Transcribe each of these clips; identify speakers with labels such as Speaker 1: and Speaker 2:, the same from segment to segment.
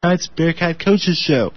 Speaker 1: tonight's Bearcat Coaches Show.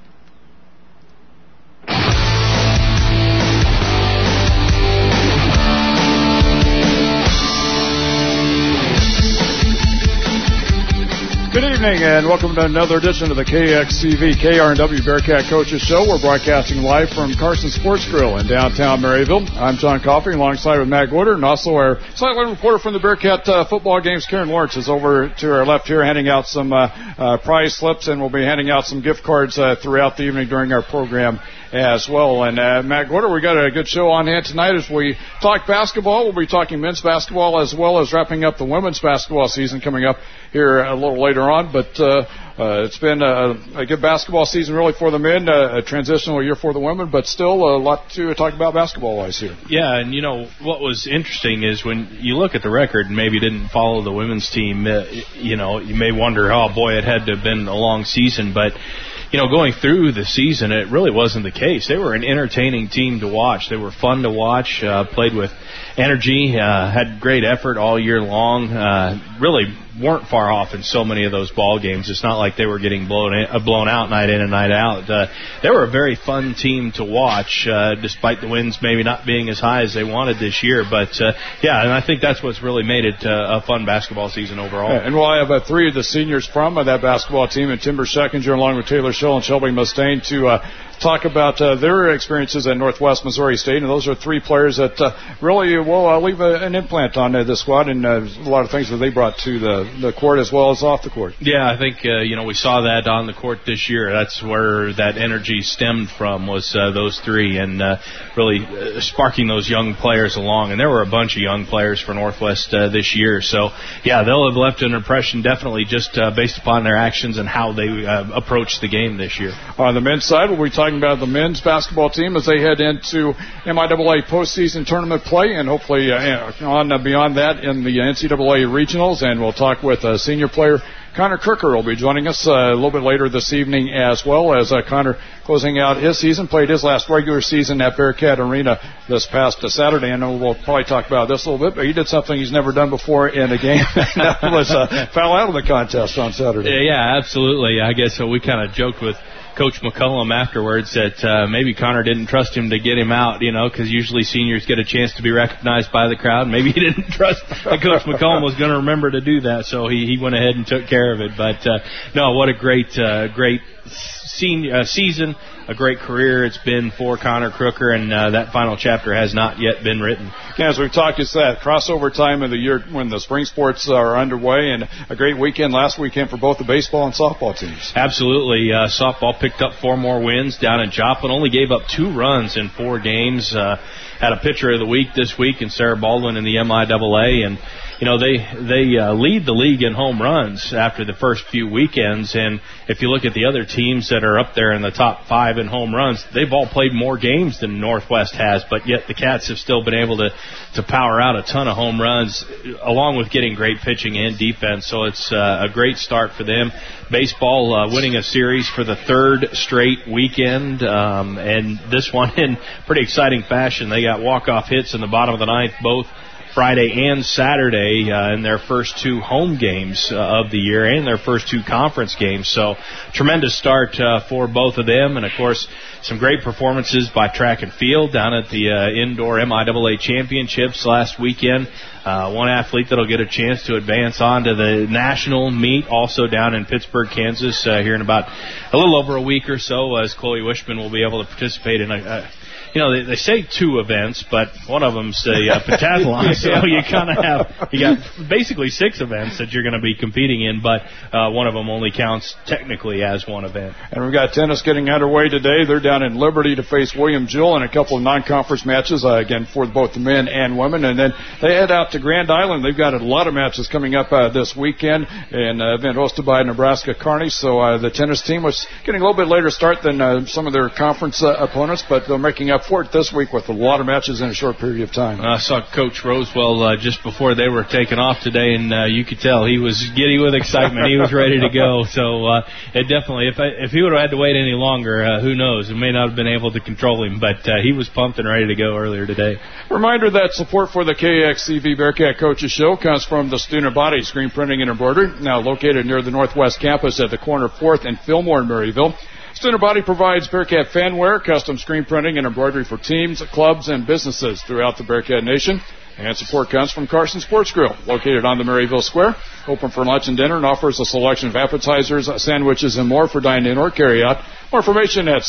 Speaker 2: Good evening and welcome to another edition of the KXCV KRNW Bearcat Coaches Show. We're broadcasting live from Carson Sports Grill in downtown Maryville. I'm John Coffey alongside with Matt Gooder, and also our sideline reporter from the Bearcat football games, Karen Lawrence, is over to our left here handing out some prize slips, and we'll be handing out some gift cards throughout the evening during our program as well. And Matt Gooder, we got a good show on hand tonight as we talk basketball. We'll be talking men's basketball as well as wrapping up the women's basketball season coming up here a little later on. But it's been a good basketball season really for the men, a transitional year for the women, but still a lot to talk about basketball-wise here.
Speaker 3: Yeah, and you know, what was interesting is when you look at the record and maybe didn't follow the women's team, you know, you may wonder, oh boy, it had to have been a long season, but you know, going through the season, it really wasn't the case. They were an entertaining team to watch. They were fun to watch, played with energy, had great effort all year long, really weren't far off in so many of those ball games. It's not like they were getting blown out night in and night out. They were a very fun team to watch, despite the wins maybe not being as high as they wanted this year. But, yeah, and I think that's what's really made it a fun basketball season overall.
Speaker 2: Yeah, and we'll have three of the seniors from that basketball team, and Timber Scheckinger along with Taylor Schill and Shelby Mustaine to talk about their experiences at Northwest Missouri State. And those are three players that really will leave an implant on this squad, and a lot of things that they brought to the court as well as off the court.
Speaker 3: Yeah, I think, you know, we saw that on the court this year. That's where that energy stemmed from, was those three, and really sparking those young players along. And there were a bunch of young players for Northwest this year. So, yeah, they'll have left an impression definitely just based upon their actions and how they approach the game this year. On the men's side, we'll be talking about the men's basketball team as they head into MIAA postseason tournament play, and hopefully on beyond that in the NCAA regionals. And we'll talk with senior player Connor Crooker will be joining us a little bit later this evening as well, as Connor closing out his season, played his last regular season at Bearcat Arena this past Saturday. I know we'll probably talk about this a little bit, but he did something he's never done before in a game. That was foul out of the contest on Saturday. Yeah, absolutely. I guess we kind of joked with Coach McCullum afterwards that maybe Connor didn't trust him to get him out, you know, because usually seniors get a chance to be recognized by the crowd. Maybe he didn't trust that Coach McCullum was going to remember to do that, so he went ahead and took care of it. But, no, what a great season, a great career it's been for Connor Crooker, and that final chapter has not yet been written.
Speaker 2: Yeah, as we've talked, it's that crossover time of the year when the spring sports are underway, and a great weekend last weekend for both the baseball and softball teams.
Speaker 3: Absolutely. Softball picked up 4 more wins down in Joplin, only gave up 2 runs in 4 games. Had a pitcher of the week this week in Sarah Baldwin in the MIAA, and you know, they lead the league in home runs after the first few weekends, and if you look at the other teams that are up there in the top 5 in home runs, they've all played more games than Northwest has, but yet the Cats have still been able to power out a ton of home runs, along with getting great pitching and defense, so it's a great start for them. Baseball winning a series for the 3rd straight weekend, and this one in pretty exciting fashion. They got walk-off hits in the bottom of the 9th, both Friday and Saturday in their first 2 home games of the year and their first 2 conference games. So tremendous start for both of them. And, of course, some great performances by track and field down at the indoor MIAA championships last weekend. One athlete that'll get a chance to advance on to the national meet also down in Pittsburgh, Kansas here in about a little over a week or so, as Chloe Wishman will be able to participate in you know, they say 2 events, but one of them's a pentathlon, so you kind of you got basically 6 events that you're going to be competing in, but one of them only counts technically as one event.
Speaker 2: And we've got tennis getting underway today. They're down in Liberty to face William Jewell in a couple of non-conference matches, again, for both the men and women. And then they head out to Grand Island. They've got a lot of matches coming up this weekend, an event hosted by Nebraska Kearney. So the tennis team was getting a little bit later start than some of their conference opponents, but they're making up for it this week with a lot of matches in a short period of time.
Speaker 3: I saw Coach Rose Well, just before they were taking off today, and you could tell he was giddy with excitement. He was ready to go. So it definitely, if he would have had to wait any longer, who knows? It may not have been able to control him, but he was pumped and ready to go earlier today.
Speaker 2: Reminder that support for the KXCV Bearcat Coaches Show comes from the Student Body Screen Printing and Embroidery, now located near the Northwest Campus at the corner of 4th and Fillmore in Maryville. Student Body provides Bearcat fanwear, custom screen printing, and embroidery for teams, clubs, and businesses throughout the Bearcat Nation. And support comes from Carson Sports Grill, located on the Maryville Square, open for lunch and dinner, and offers a selection of appetizers, sandwiches, and more for dine-in or carry-out. More information at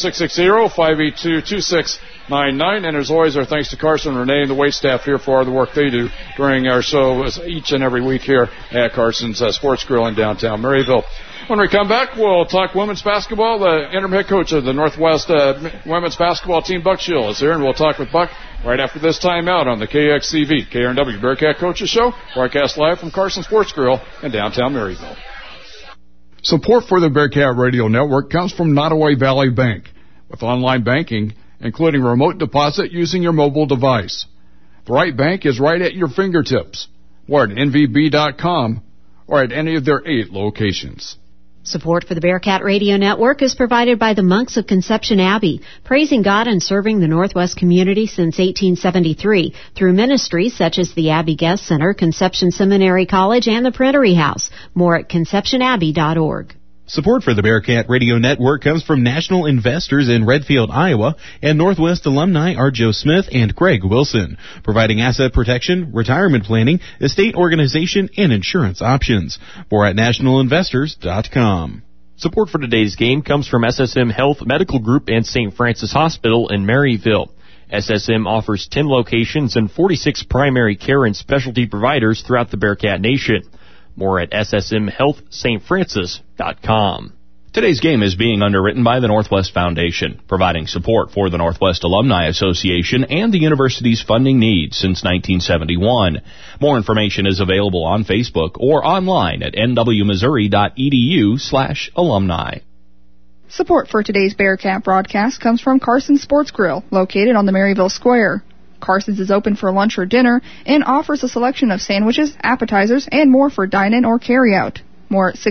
Speaker 2: 660-582-2699. And as always, our thanks to Carson, Renee, and the wait staff here for all the work they do during our show each and every week here at Carson's Sports Grill in downtown Maryville. When we come back, we'll talk women's basketball. The interim head coach of the Northwest women's basketball team, Buck Schill, is here, and we'll talk with Buck right after this timeout on the KXCV KRNW Bearcat Coaches Show, broadcast live from Carson Sports Grill in downtown Maryville. Support for the Bearcat Radio Network comes from Nottoway Valley Bank, with online banking, including remote deposit using your mobile device. The right bank is right at your fingertips, or at nvb.com, or at any of their 8 locations.
Speaker 4: Support for the Bearcat Radio Network is provided by the Monks of Conception Abbey, praising God and serving the Northwest community since 1873 through ministries such as the Abbey Guest Center, Conception Seminary College, and the Printery House. More at conceptionabbey.org.
Speaker 1: Support for the Bearcat Radio Network comes from National Investors in Redfield, Iowa, and Northwest alumni are Joe Smith and Craig Wilson, providing asset protection, retirement planning, estate organization, and insurance options. More at nationalinvestors.com.
Speaker 5: Support for today's game comes from SSM Health Medical Group and St. Francis Hospital in Maryville. SSM offers 10 locations and 46 primary care and specialty providers throughout the Bearcat Nation. More at ssmhealthstfrancis.com.
Speaker 3: Today's game is being underwritten by the Northwest Foundation, providing support for the Northwest Alumni Association and the university's funding needs since 1971. More information is available on Facebook or online at nwmissouri.edu/alumni.
Speaker 6: Support for today's Bearcat broadcast comes from Carson Sports Grill, located on the Maryville Square. Carson's is open for lunch or dinner and offers a selection of sandwiches, appetizers, and more for dine-in or carry-out. More at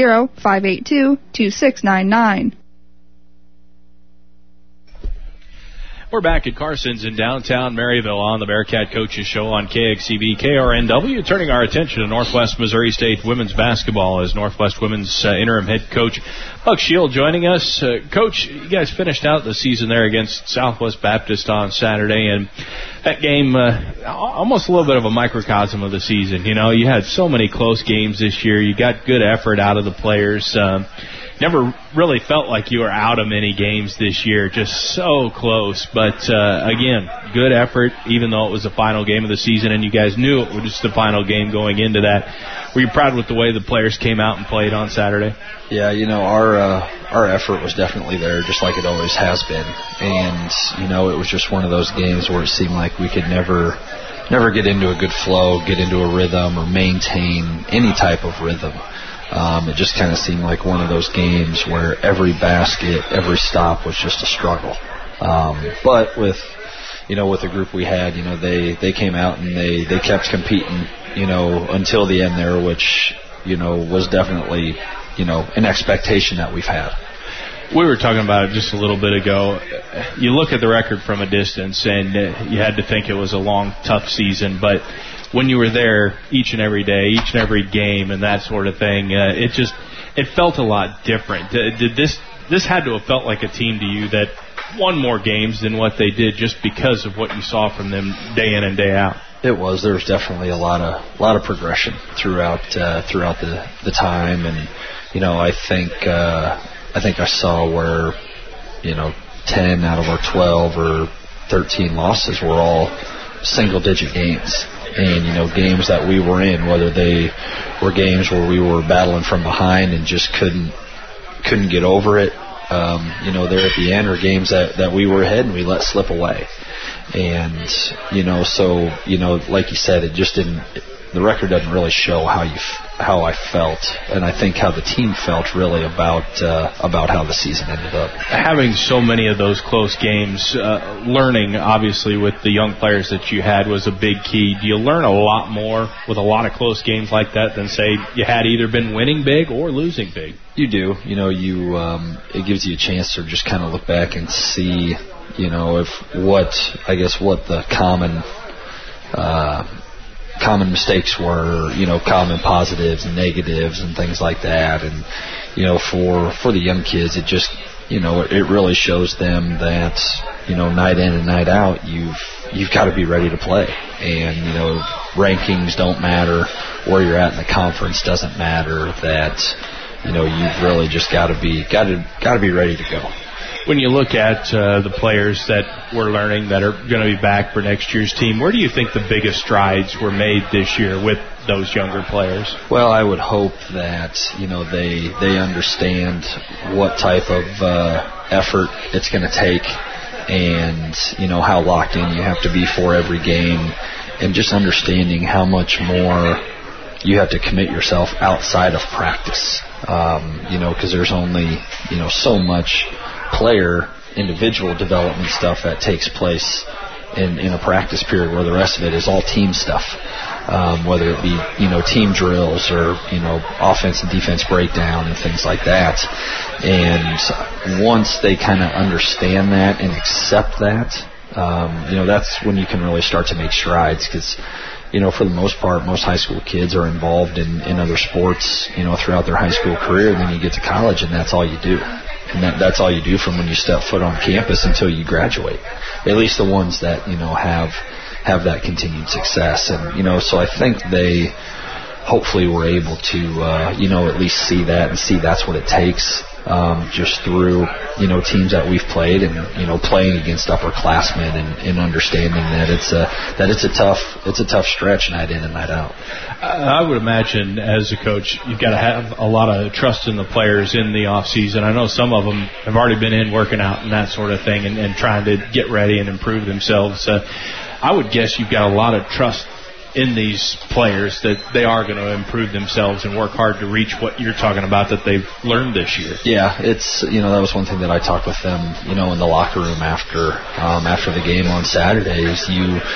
Speaker 6: 660-582-2699.
Speaker 3: We're back at Carson's in downtown Maryville on the Bearcat Coaches Show on KXCV KRNW, turning our attention to Northwest Missouri State women's basketball as Northwest women's interim head coach Buck Schill joining us. Coach, you guys finished out the season there against Southwest Baptist on Saturday, and that game, almost a little bit of a microcosm of the season. You know, you had so many close games this year. You got good effort out of the players. Never really felt like you were out of many games this year, just so close. But, again, good effort, even though it was the final game of the season, and you guys knew it was just the final game going into that. Were you proud with the way the players came out and played on Saturday?
Speaker 7: Yeah, you know, our effort was definitely there, just like it always has been. And, you know, it was just one of those games where it seemed like we could never get into a good flow, get into a rhythm, or maintain any type of rhythm. It just kind of seemed like one of those games where every basket, every stop was just a struggle. But with the group we had, you know, they came out and they kept competing, you know, until the end there, which, you know, was definitely, you know, an expectation that we've had.
Speaker 3: We were talking about it just a little bit ago. You look at the record from a distance, and you had to think it was a long, tough season, but when you were there each and every day, each and every game, and that sort of thing, it felt a lot different. Did this had to have felt like a team to you that won more games than what they did just because of what you saw from them day in and day out?
Speaker 7: It was. There was definitely a lot of progression throughout the time, and you know, I think I saw where, you know, 10 out of our 12 or 13 losses were all single-digit games. And, you know, games that we were in, whether they were games where we were battling from behind and just couldn't get over it, you know, there at the end, or games that we were ahead and we let slip away. And, so, like you said, it just didn't, the record doesn't really show how I felt, and I think how the team felt really about how the season ended up.
Speaker 3: Having so many of those close games, learning obviously with the young players that you had was a big key. Do you learn a lot more with a lot of close games like that than say you had either been winning big or losing big?
Speaker 7: You do. It gives you a chance to just kind of look back and see, what the common mistakes were, common positives and negatives and things like that. And, for the young kids, it just, it really shows them that, night in and night out, you've got to be ready to play. And, rankings don't matter. Where you're at in the conference doesn't matter. That, you've really just got to be ready to go.
Speaker 3: When you look at the players that we're learning that are going to be back for next year's team, where do you think the biggest strides were made this year with those younger players?
Speaker 7: Well, I would hope that, they understand what type of effort it's going to take and, how locked in you have to be for every game, and just understanding how much more you have to commit yourself outside of practice, because there's only, so much player individual development stuff that takes place in a practice period, where the rest of it is all team stuff, whether it be team drills or offense and defense breakdown and things like that. And once they kind of understand that and accept that, that's when you can really start to make strides, because for the most part, most high school kids are involved in other sports, throughout their high school career. And then you get to college, and that's all you do. And that's all you do from when you step foot on campus until you graduate. At least the ones that, have that continued success. And, so I think they hopefully were able to, at least see that and see that's what it takes, just through, teams that we've played and, playing against upperclassmen and understanding that it's a tough stretch night in and night out.
Speaker 3: I would imagine as a coach, you've got to have a lot of trust in the players in the off season. I know some of them have already been in working out and that sort of thing and trying to get ready and improve themselves. I would guess you've got a lot of trust in these players that they are going to improve themselves and work hard to reach what you're talking about that they've learned this year.
Speaker 7: Yeah, it's, that was one thing that I talked with them, in the locker room after the game on Saturday, is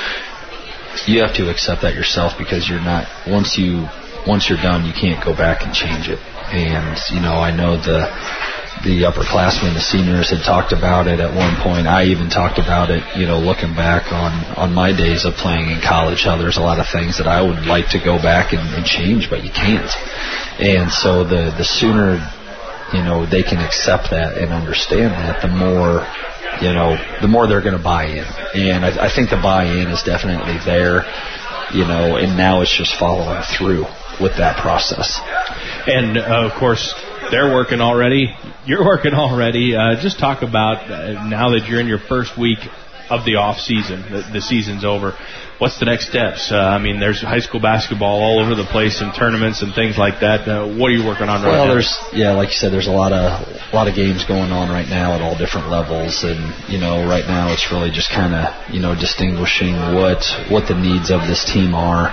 Speaker 7: you have to accept that yourself, because you're not, once you're done, you can't go back and change it. And, I know the upperclassmen, the seniors, had talked about it at one point. I even talked about it, looking back on my days of playing in college, how there's a lot of things that I would like to go back and change, but you can't. And so the sooner, they can accept that and understand that, the more they're going to buy in. And I think the buy-in is definitely there, and now it's just following through with that process.
Speaker 3: And, of course, they're working already. You're working already. Just talk about, now that you're in your first week of the off season, the season's over, what's the next steps? There's high school basketball all over the place and tournaments and things like that. What are you working on right now?
Speaker 7: Well, like you said, there's a lot of games going on right now at all different levels, and right now it's really just kind of distinguishing what the needs of this team are.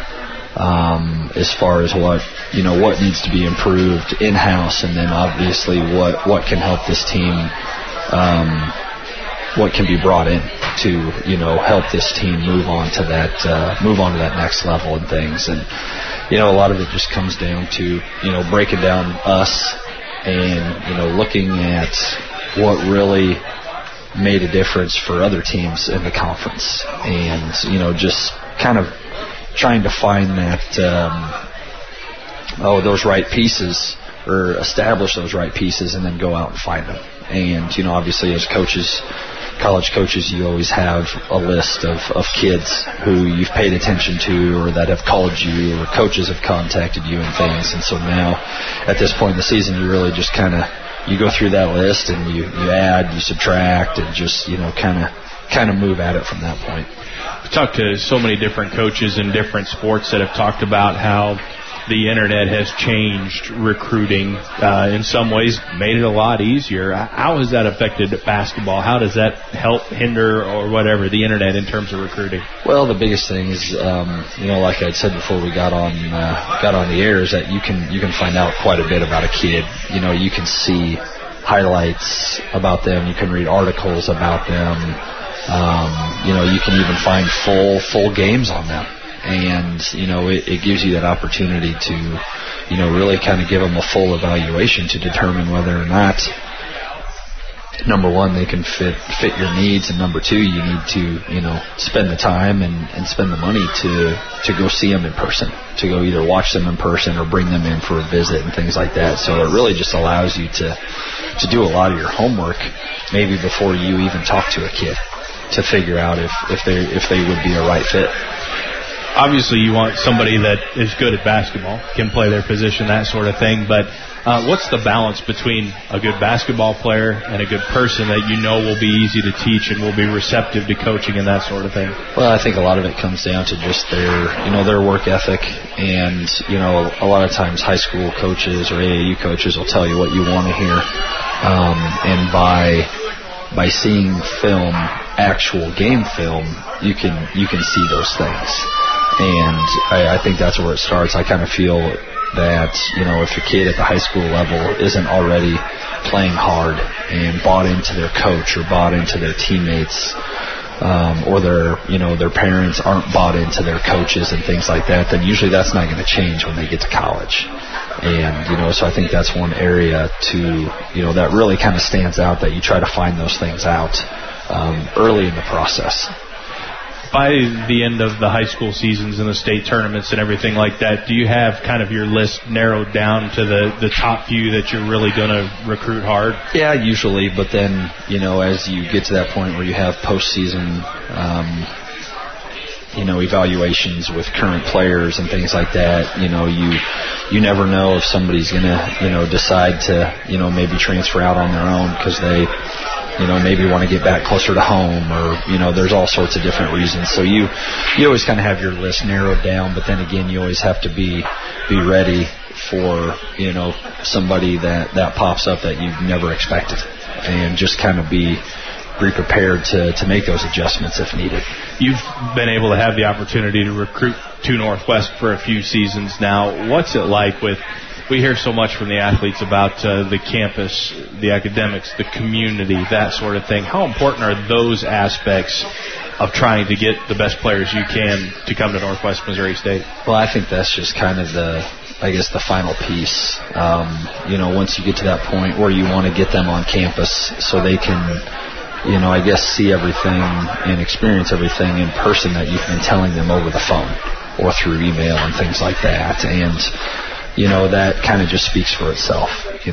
Speaker 7: As far as what needs to be improved in-house, and then obviously what can help this team, what can be brought in to, help this team move on to that next level and things. And, a lot of it just comes down to, breaking down us and, looking at what really made a difference for other teams in the conference, and, just kind of trying to find that, those right pieces, or establish those right pieces, and then go out and find them. And, obviously as coaches, college coaches, you always have a list of kids who you've paid attention to, or that have called you, or coaches have contacted you and things. And so now, at this point in the season, you really just you go through that list, and you add, you subtract, and just, kind of move at it from that point.
Speaker 3: I've talked to so many different coaches in different sports that have talked about how the internet has changed recruiting in some ways, made it a lot easier. How has that affected basketball? How does that help, hinder, or whatever, the internet in terms of recruiting?
Speaker 7: Well, the biggest thing is, like I said before we got on the air, is that you can find out quite a bit about a kid. You can see highlights about them. You can read articles about them. You can even find full games on them. And, it gives you that opportunity to, really kind of give them a full evaluation to determine whether or not, number one, they can fit your needs, and number two, you need to, spend the time and spend the money to go see them in person, to go either watch them in person or bring them in for a visit and things like that. So it really just allows you to do a lot of your homework maybe before you even talk to a kid, to figure out if they would be a right fit.
Speaker 3: Obviously, you want somebody that is good at basketball, can play their position, that sort of thing. But what's the balance between a good basketball player and a good person that will be easy to teach and will be receptive to coaching and that sort of thing?
Speaker 7: Well, I think a lot of it comes down to just their work ethic. And, a lot of times high school coaches or AAU coaches will tell you what you want to hear. And by seeing film, actual game film, you can see those things. And I think that's where it starts. I kind of feel that, if a kid at the high school level isn't already playing hard and bought into their coach or bought into their teammates, or their parents aren't bought into their coaches and things like that, then usually that's not going to change when they get to college. And, so I think that's one area that really kind of stands out, that you try to find those things out early in the process.
Speaker 3: By the end of the high school seasons and the state tournaments and everything like that, do you have kind of your list narrowed down to the top few that you're really going to recruit hard?
Speaker 7: Yeah, usually. But then, as you get to that point where you have postseason, evaluations with current players and things like that, you never know if somebody's going to, decide to, maybe transfer out on their own because they maybe want to get back closer to home, or, there's all sorts of different reasons. So you always kind of have your list narrowed down, but then again, you always have to be ready for, somebody that pops up that you've never expected, and just kind of be prepared to make those adjustments if needed.
Speaker 3: You've been able to have the opportunity to recruit to Northwest for a few seasons now. What's it like we hear so much from the athletes about the campus, the academics, the community, that sort of thing. How important are those aspects of trying to get the best players you can to come to Northwest Missouri State?
Speaker 7: Well, I think that's just kind of the final piece. Once you get to that point where you want to get them on campus so they can, see everything and experience everything in person that you've been telling them over the phone or through email and things like that. And that kind of just speaks for itself.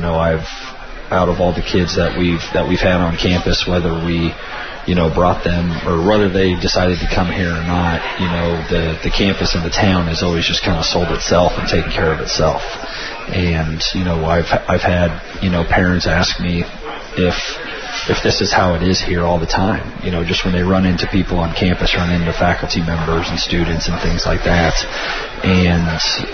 Speaker 7: Out of all the kids that we've had on campus, whether we, brought them or whether they decided to come here or not, the campus and the town has always just kind of sold itself and taken care of itself. And, I've had, parents ask me if this is how it is here all the time, just when they run into people on campus, run into faculty members and students and things like that. And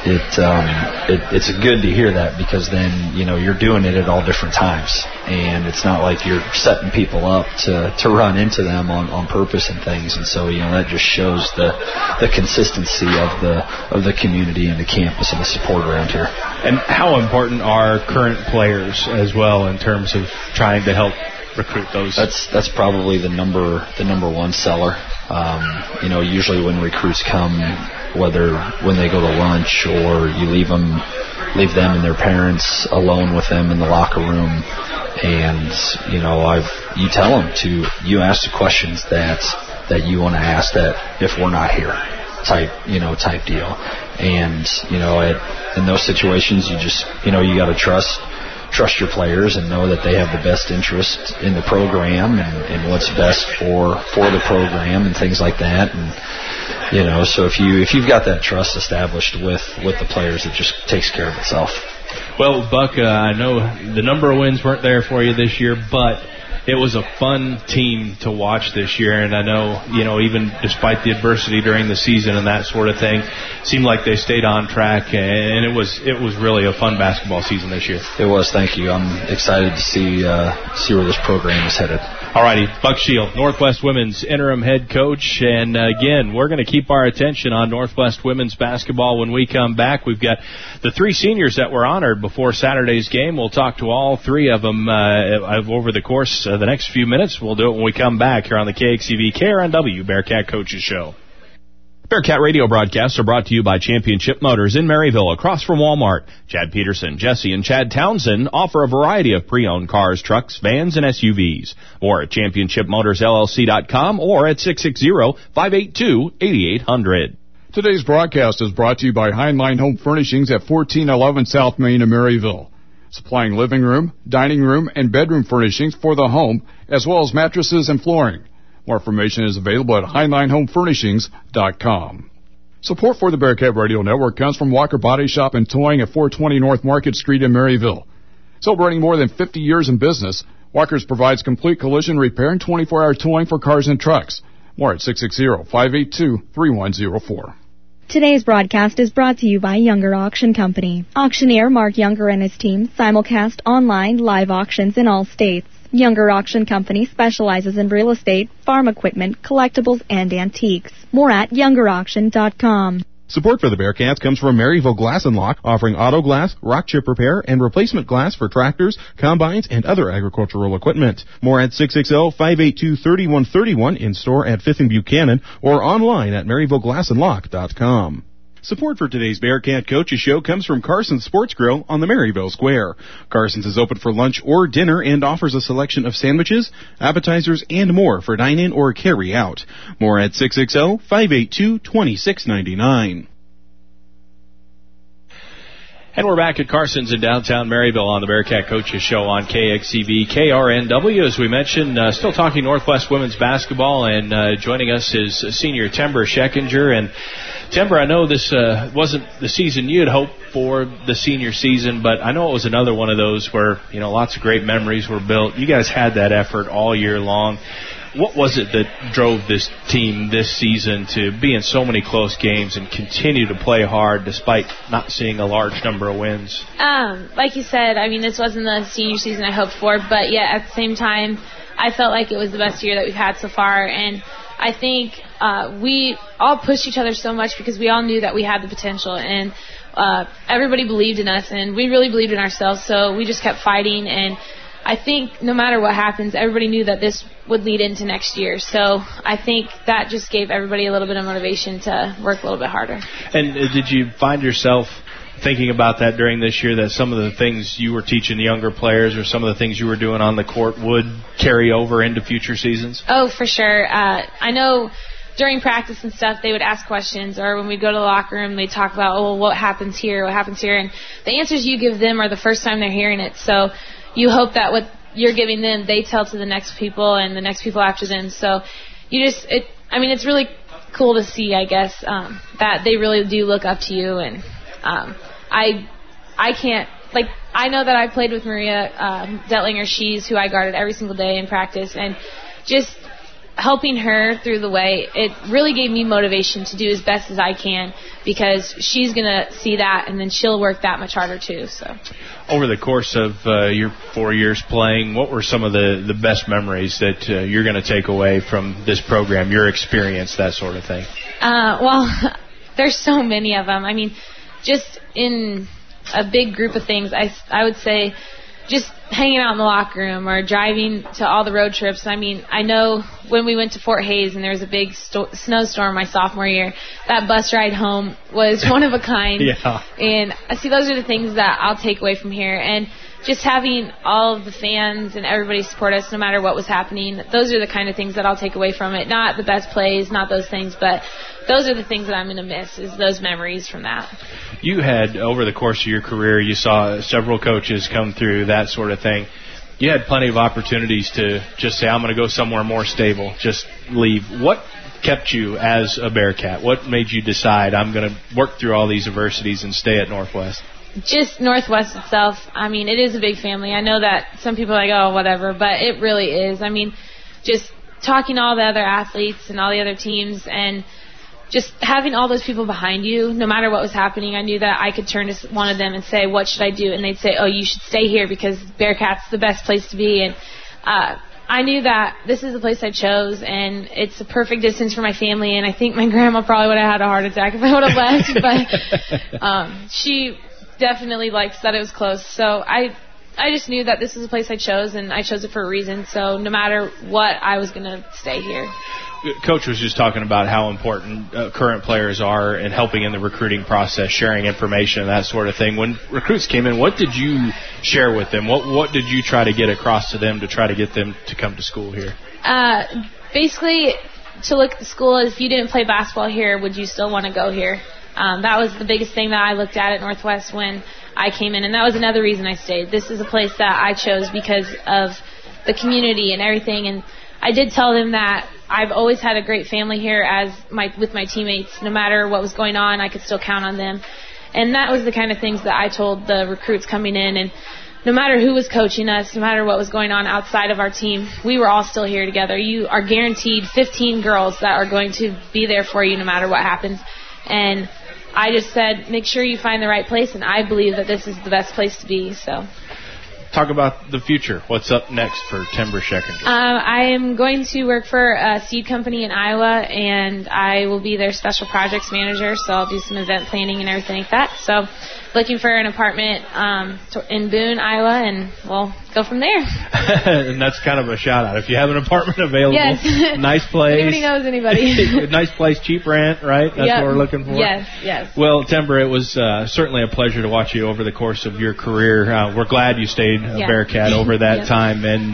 Speaker 7: it's good to hear that, because then, you're doing it at all different times. And it's not like you're setting people up to run into them on purpose and things. And so, that just shows the consistency of the community and the campus and the support around here.
Speaker 3: And how important are current players as well in terms of trying to help recruit those?
Speaker 7: That's probably the number one seller. Usually when recruits come, whether when they go to lunch or you leave them and their parents alone with them in the locker room, and you tell them you ask the questions that you want to ask, that if we're not here, type deal. And in those situations, you just you got to trust your players and know that they have the best interest in the program and what's best for the program and things like that. And so if you've got that trust established with the players, it just takes care of itself.
Speaker 3: Well, Buck, I know the number of wins weren't there for you this year, but it was a fun team to watch this year, and I know, even despite the adversity during the season and that sort of thing, seemed like they stayed on track, and it was really a fun basketball season this year.
Speaker 7: It was, thank you. I'm excited to see where this program is headed.
Speaker 3: All righty, Buck Shield, Northwest Women's interim head coach, and again, we're going to keep our attention on Northwest Women's basketball when we come back. We've got the 3 seniors that were honored before Saturday's game. We'll talk to all 3 of them over the course of the next few minutes. We'll do it when we come back here on the KXCV KRNW Bearcat Coaches Show.
Speaker 8: Bearcat radio broadcasts are brought to you by Championship Motors in Maryville, across from Walmart. Chad Peterson, Jesse, and Chad Townsend offer a variety of pre-owned cars, trucks, vans, and SUVs. More at ChampionshipMotorsLLC.com or at 660-582-8800.
Speaker 2: Today's broadcast is brought to you by Heinlein Home Furnishings at 1411 South Main in Maryville. Supplying living room, dining room, and bedroom furnishings for the home, as well as mattresses and flooring. More information is available at HeinleinHomeFurnishings.com. Support for the Bearcat Radio Network comes from Walker Body Shop and Towing at 420 North Market Street in Maryville. Celebrating more than 50 years in business, Walker's provides complete collision repair and 24-hour towing for cars and trucks. More at 660-582-3104.
Speaker 9: Today's broadcast is brought to you by Younger Auction Company. Auctioneer Mark Younger and his team simulcast online live auctions in all states. Younger Auction Company specializes in real estate, farm equipment, collectibles, and antiques. More at youngerauction.com.
Speaker 1: Support for the Bearcats comes from Maryville Glass and Lock, offering auto glass, rock chip repair, and replacement glass for tractors, combines, and other agricultural equipment. More at 660-582-3131, in store at 5th and Buchanan, or online at MaryvilleGlassandLock.com. Support for today's Bearcat Coaches Show comes from Carson's Sports Grill on the Maryville Square. Carson's is open for lunch or dinner and offers a selection of sandwiches, appetizers, and more for dine-in or carry-out. More at 660-582-2699.
Speaker 3: And we're back at Carson's in downtown Maryville on the Bearcat Coaches Show on KXCV KRNW. As we mentioned, still talking Northwest women's basketball, and joining us is senior Timber Scheckinger. And Timber, I know this wasn't the season you had hoped for, the senior season, but I know it was another one of those where, lots of great memories were built. You guys had that effort all year long. What was it that drove this team this season to be in so many close games and continue to play hard despite not seeing a large number of wins?
Speaker 10: Like you said, this wasn't the senior season I hoped for, but yet at the same time, I felt like it was the best year that we've had so far. And I think we all pushed each other so much because we all knew that we had the potential, and everybody believed in us, and we really believed in ourselves, so we just kept fighting. And I think no matter what happens, everybody knew that this would lead into next year. So I think that just gave everybody a little bit of motivation to work a little bit harder.
Speaker 3: And did you find yourself thinking about that during this year, that some of the things you were teaching the younger players or some of the things you were doing on the court would carry over into future seasons?
Speaker 10: Oh, for sure. I know during practice and stuff, they would ask questions, or when we'd go to the locker room, they'd talk about, what happens here, and the answers you give them are the first time they're hearing it. So you hope that what you're giving them, they tell to the next people and the next people after them. So it's really cool to see, I guess, that they really do look up to you. And I know that I played with Maria Detlinger. She's who I guarded every single day in practice, and just helping her through the way, it really gave me motivation to do as best as I can, because she's going to see that, and then she'll work that much harder too. So,
Speaker 3: over the course of your 4 years playing, what were some of the best memories that you're going to take away from this program, your experience, that sort of thing?
Speaker 10: Well, there's so many of them. Just in a big group of things, I would say just hanging out in the locker room or driving to all the road trips. I know when we went to Fort Hays and there was a big snowstorm my sophomore year, that bus ride home was one of a kind.
Speaker 3: Yeah.
Speaker 10: And I see those are the things that I'll take away from here. And just having all of the fans and everybody support us no matter what was happening, those are the kind of things that I'll take away from it. Not the best plays, not those things, but those are the things that I'm going to miss, is those memories from that.
Speaker 3: You had, over the course of your career, you saw several coaches come through, that sort of thing. You had plenty of opportunities to just say, I'm going to go somewhere more stable, just leave. What kept you as a Bearcat? What made you decide, I'm going to work through all these adversities and stay at Northwest?
Speaker 10: just Northwest itself, I mean, it is a big family. I know that some people are like, oh, whatever, but it really is. I mean, just talking to all the other athletes and all the other teams and just having all those people behind you, no matter what was happening, I knew that I could turn to one of them and say, what should I do? And they'd say, oh, you should stay here because Bearcat's the best place to be. And I knew that this is the place I chose, and it's a perfect distance for my family. And I think my grandma probably would have had a heart attack if I would have left. But she definitely liked that it was close. So I just knew that this is the place I chose, and I chose it for a reason. So no matter what, I was going to stay here.
Speaker 3: Coach was just talking about how important current players are in helping in the recruiting process, sharing information and that sort of thing. When recruits came in, what did you share with them? What did you try to get across to them to try to get them to come to school here?
Speaker 10: Basically, to look at the school, if you didn't play basketball here, would you still want to go here? That was the biggest thing that I looked at Northwest when I came in, and that was another reason I stayed. This is a place that I chose because of the community and everything, and I did tell them that I've always had a great family here with my teammates. No matter what was going on, I could still count on them. And that was the kind of things that I told the recruits coming in. And no matter who was coaching us, no matter what was going on outside of our team, we were all still here together. You are guaranteed 15 girls that are going to be there for you no matter what happens. And I just said, make sure you find the right place, and I believe that this is the best place to be. So.
Speaker 3: Talk about the future. What's up next for Timber Schekinger?
Speaker 10: I am going to work for a seed company in Iowa, and I will be their special projects manager, so I'll do some event planning and everything like that. So looking for an apartment in Boone, Iowa, and we'll go from there.
Speaker 3: And that's kind of a shout-out. If you have an apartment available,
Speaker 10: yes.
Speaker 3: Nice place.
Speaker 10: Anybody knows anybody.
Speaker 3: Nice place, cheap rent, right? That's what we're looking for?
Speaker 10: Yes.
Speaker 3: Well, Timber, it was certainly a pleasure to watch you over the course of your career. We're glad you stayed a Bearcat over that time, and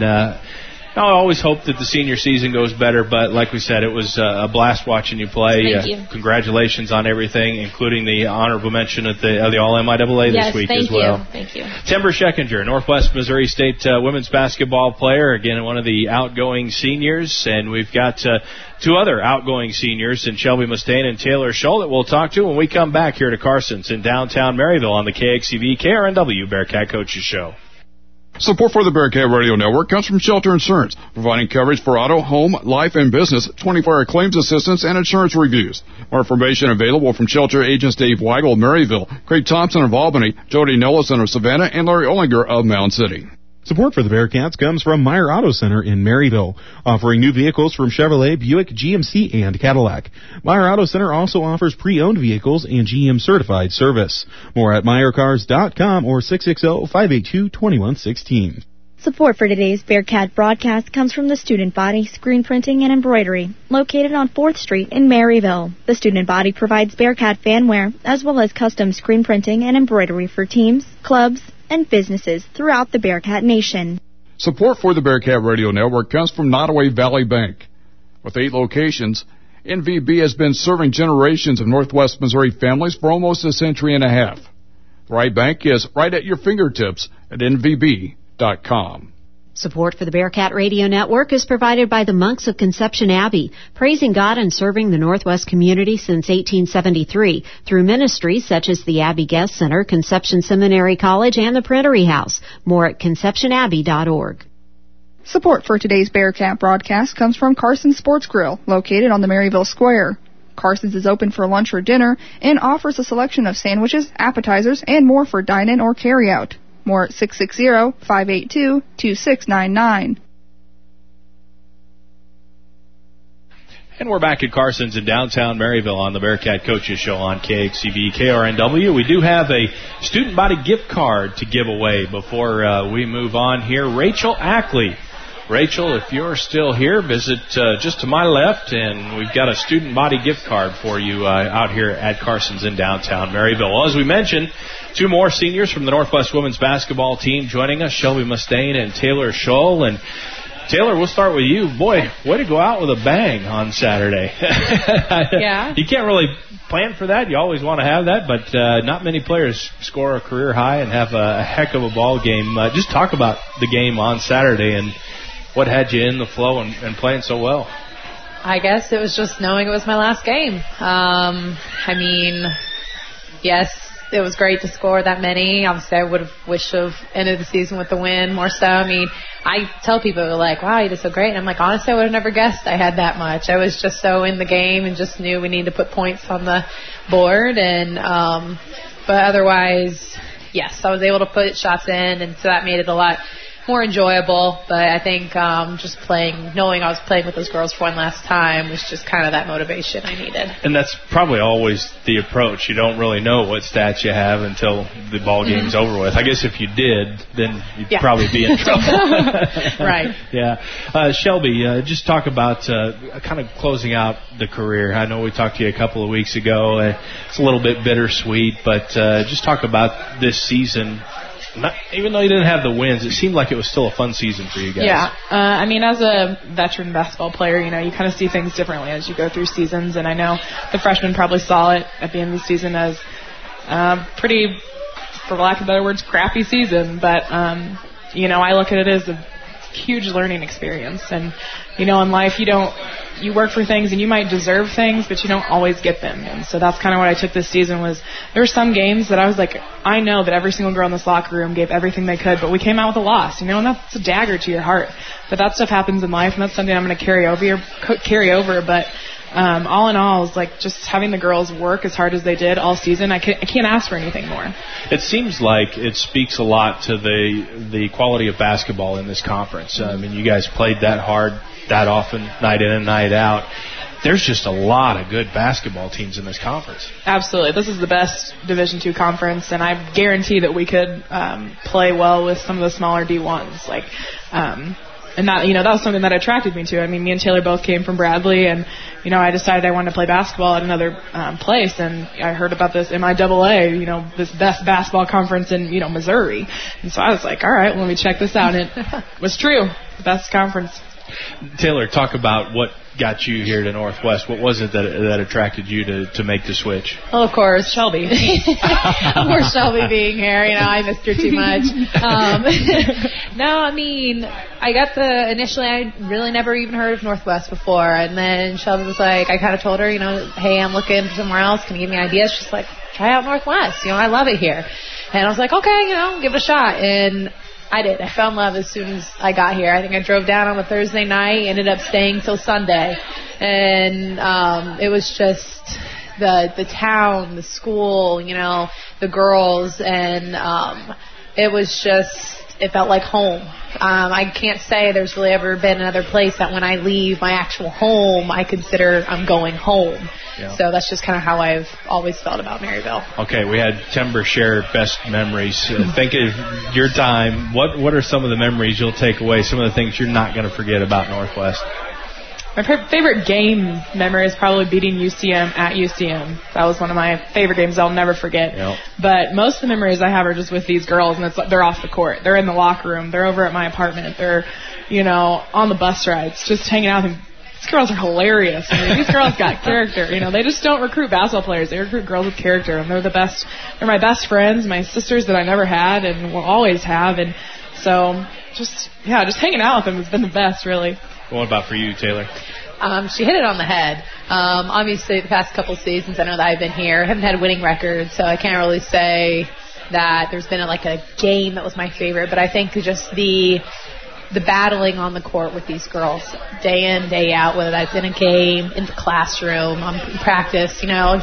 Speaker 3: I always hope that the senior season goes better, but like we said, it was a blast watching you play.
Speaker 10: Thank you.
Speaker 3: Congratulations on everything, including the honorable mention at the All-MIAA this week as well.
Speaker 10: Thank you.
Speaker 3: Timber Schekinger, Northwest Missouri State women's basketball player, again, one of the outgoing seniors, and we've got two other outgoing seniors in Shelby Mustaine and Taylor Scholl that we'll talk to when we come back here to Carson's in downtown Maryville on the KXCV KRNW Bearcat Coaches Show.
Speaker 2: Support for the Bearcat Radio Network comes from Shelter Insurance, providing coverage for auto, home, life, and business, 24-hour claims assistance, and insurance reviews. More information available from Shelter agents Dave Weigel of Maryville, Craig Thompson of Albany, Jody Nellison of Savannah, and Larry Ollinger of Mound City.
Speaker 1: Support for the Bearcats comes from Meyer Auto Center in Maryville, offering new vehicles from Chevrolet, Buick, GMC, and Cadillac. Meyer Auto Center also offers pre-owned vehicles and GM certified service. More at MeyerCars.com or 660-582-2116.
Speaker 9: Support for today's Bearcat broadcast comes from the student body, screen printing, and embroidery, located on 4th Street in Maryville. The student body provides Bearcat fanwear, as well as custom screen printing and embroidery for teams, clubs, and businesses throughout the Bearcat Nation.
Speaker 2: Support for the Bearcat Radio Network comes from Nottoway Valley Bank. With 8 locations, NVB has been serving generations of Northwest Missouri families for almost a century and a half. The right bank is right at your fingertips at NVB.com.
Speaker 4: Support for the Bearcat Radio Network is provided by the Monks of Conception Abbey, praising God and serving the Northwest community since 1873 through ministries such as the Abbey Guest Center, Conception Seminary College, and the Printery House. More at conceptionabbey.org.
Speaker 6: Support for today's Bearcat broadcast comes from Carson's Sports Grill, located on the Maryville Square. Carson's is open for lunch or dinner and offers a selection of sandwiches, appetizers, and more for dine-in or carry-out. More at 660-582-2699.
Speaker 3: And we're back at Carson's in downtown Maryville on the Bearcat Coaches Show on KXCV KRNW. We do have a student body gift card to give away before we move on here. Rachel Ackley. Rachel, if you're still here, visit just to my left, and we've got a student body gift card for you out here at Carson's in downtown Maryville. Well, as we mentioned, 2 more seniors from the Northwest women's basketball team joining us, Shelby Mustaine and Taylor Scholl. And Taylor, we'll start with you. Boy, way to go out with a bang on Saturday.
Speaker 10: Yeah.
Speaker 3: You can't really plan for that. You always want to have that, but not many players score a career high and have a heck of a ball game. Just talk about the game on Saturday and what had you in the flow and playing so well.
Speaker 11: I guess it was just knowing it was my last game. Yes, it was great to score that many. Obviously, I would have wished to have ended the season with the win more so. I mean, I tell people, like, wow, you did so great. And I'm like, honestly, I would have never guessed I had that much. I was just so in the game and just knew we needed to put points on the board. And but otherwise, yes, I was able to put shots in, and so that made it a lot more enjoyable. But I think just knowing I was playing with those girls for one last time was just kind of that motivation I needed.
Speaker 3: And that's probably always the approach. You don't really know what stats you have until the ball game's over with. I guess if you did, then you'd probably be in trouble.
Speaker 11: Right.
Speaker 3: Yeah. Shelby, just talk about kind of closing out the career. I know we talked to you a couple of weeks ago. It's a little bit bittersweet, but just talk about this season. Even though you didn't have the wins, it seemed like it was still a fun season for you guys.
Speaker 12: Yeah. I mean, as a veteran basketball player, you kind of see things differently as you go through seasons. And I know the freshmen probably saw it at the end of the season as pretty, for lack of better words, crappy season. But, I look at it as a huge learning experience. And, in life, you work for things and you might deserve things, but you don't always get them. And so that's kind of what I took this season was there were some games that I was like, I know that every single girl in this locker room gave everything they could, but we came out with a loss, and that's a dagger to your heart. But that stuff happens in life, and that's something I'm going to carry over. But all in all, is like just having the girls work as hard as they did all season. I can't ask for anything more.
Speaker 3: It seems like it speaks a lot to the quality of basketball in this conference. I mean, you guys played that hard, that often, night in and night out. There's just a lot of good basketball teams in this conference.
Speaker 12: Absolutely. This is the best Division II conference, and I guarantee that we could play well with some of the smaller D1s. And that, that was something that attracted me to it. I mean, me and Taylor both came from Bradley, and, I decided I wanted to play basketball at another place, and I heard about this MIAA, this best basketball conference in, Missouri. And so I was like, all right, well, let me check this out. And it was true. The best conference.
Speaker 3: Taylor, talk about what got you here to Northwest. What was it that attracted you to make the switch?
Speaker 11: Well, of course, Shelby. Of course, Shelby being here. I missed her too much. No, I mean, initially I really never even heard of Northwest before, and then Shelby was like, I kind of told her, hey, I'm looking for somewhere else. Can you give me ideas? She's like, try out Northwest. I love it here. And I was like, okay, give it a shot. And I did. I fell in love as soon as I got here. I think I drove down on a Thursday night, ended up staying till Sunday. And it was just the town, the school, the girls, and it felt like home. I can't say there's really ever been another place that when I leave my actual home, I consider I'm going home. Yeah. So that's just kind of how I've always felt about Maryville.
Speaker 3: Okay, we had Timber share best memories. Think of your time. What are some of the memories you'll take away, some of the things you're not going to forget about Northwest?
Speaker 12: My favorite game memory is probably beating UCM at UCM. That was one of my favorite games I'll never forget. Yep. But most of the memories I have are just with these girls, and they're off the court. They're in the locker room. They're over at my apartment. They're, on the bus rides, just hanging out with them. These girls are hilarious. These girls got character. They just don't recruit basketball players. They recruit girls with character, and they're the best. They're my best friends, my sisters that I never had and will always have. And so just hanging out with them has been the best, really.
Speaker 3: What about for you, Taylor?
Speaker 11: She hit it on the head. Obviously, the past couple seasons, I know that I've been here. I haven't had a winning record, so I can't really say that there's been a game that was my favorite. But I think just the battling on the court with these girls, day in, day out, whether that's in a game, in the classroom, in practice,